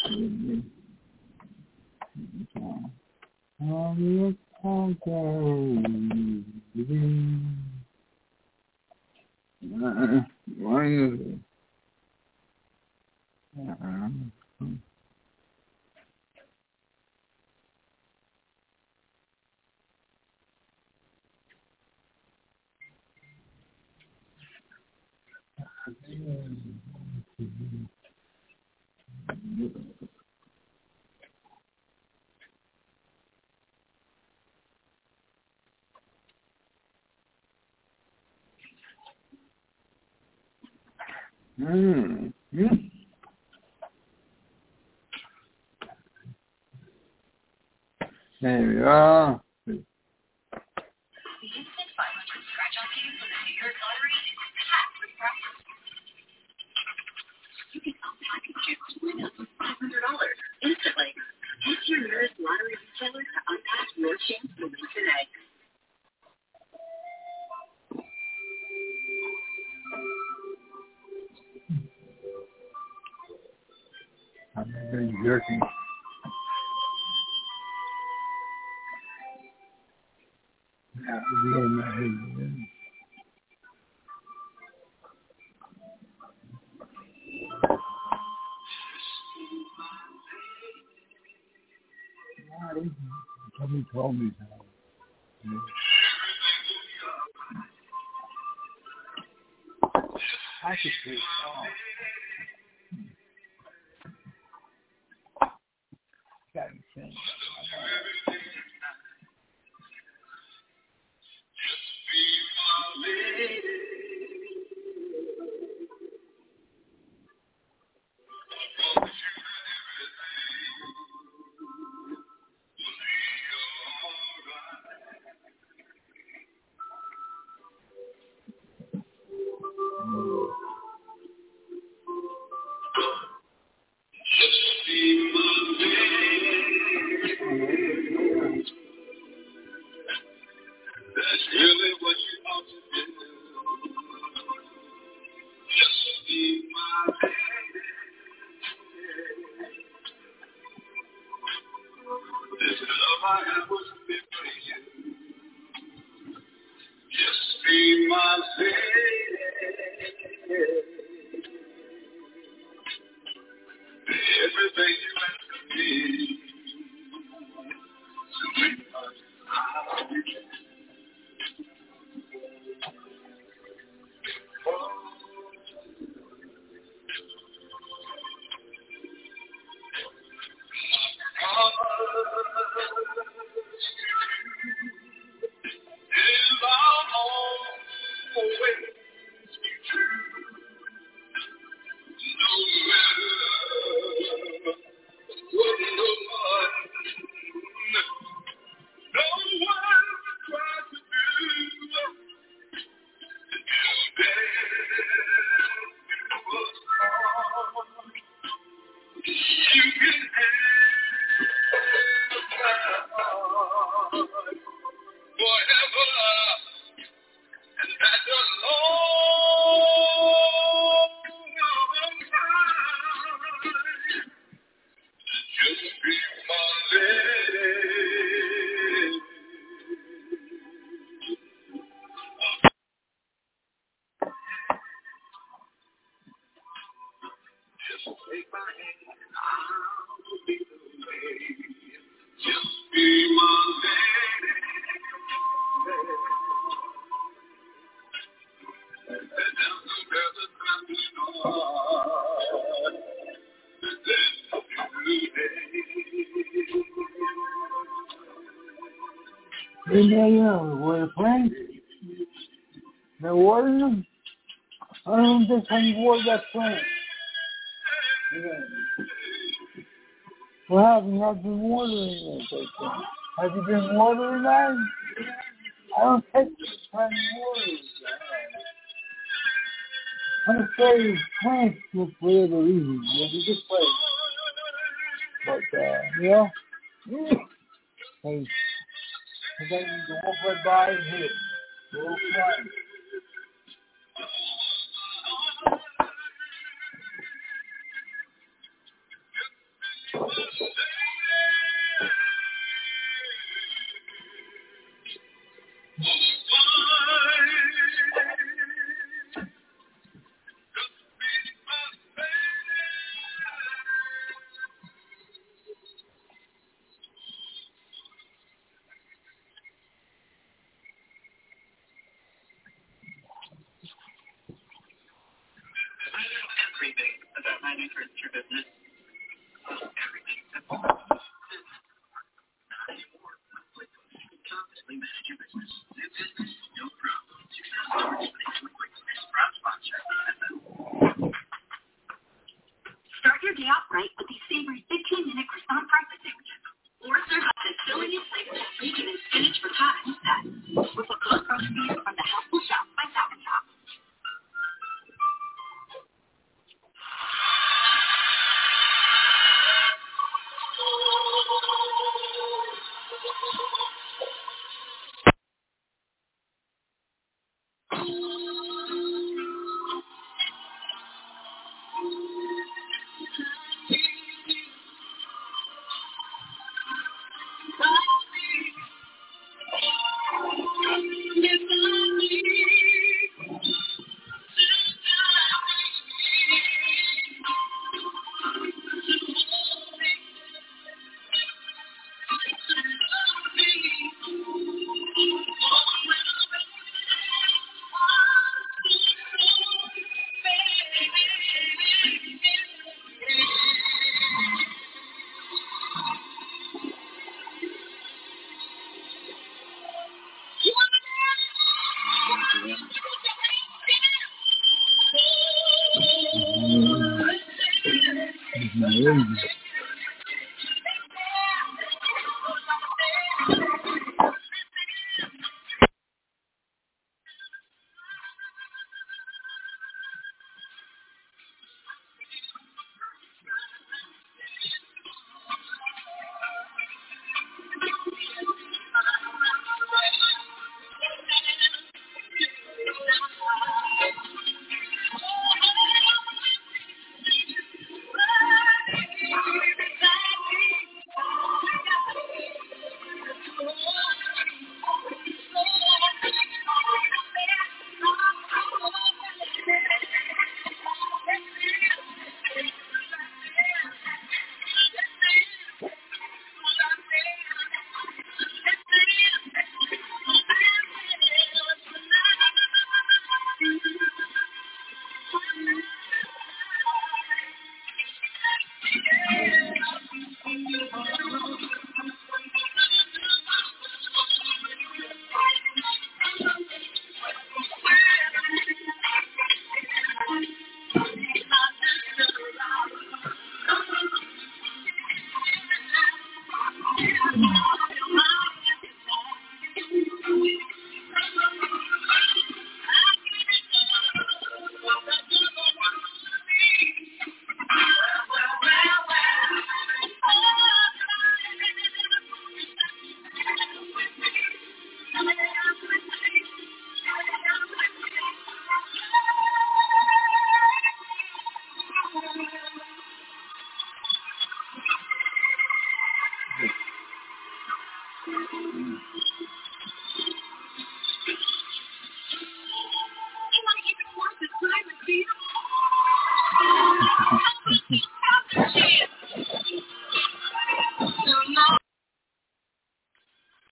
There we are. The instant 500 scratch-off game from the New York Lottery is packed with prizes. You can unpack and choose to win up to $500 instantly. Head to your nearest lottery retailer to unpack your chance to win today. I've been jerking. Yeah, really my head. Somebody told me that. I could see it. Got me saying. That's really what you ought to do. Just be my baby. This love I have was meant for you. Just be my baby. Everything you ask of me. So make us happy. With a plane? The water? I don't think I can board that plane. Well, have you not been watering it? Have you been watering that? I don't take the time watering that. I'm afraid of plants for whatever reason. It's a good place. But, hey, and then you can walk right by and hit it. Go flying. Everything about my new furniture business. Everything. Confidently manage your business. New business, no problem. Success stories quickly. Sponsor. Start your day off right with these savory 15-minute croissant breakfast sandwiches. Or serve up this filling and flavorful bacon and spinach ricotta instead. With a cooked roast beef from the Healthful Shop by Stop and Shop.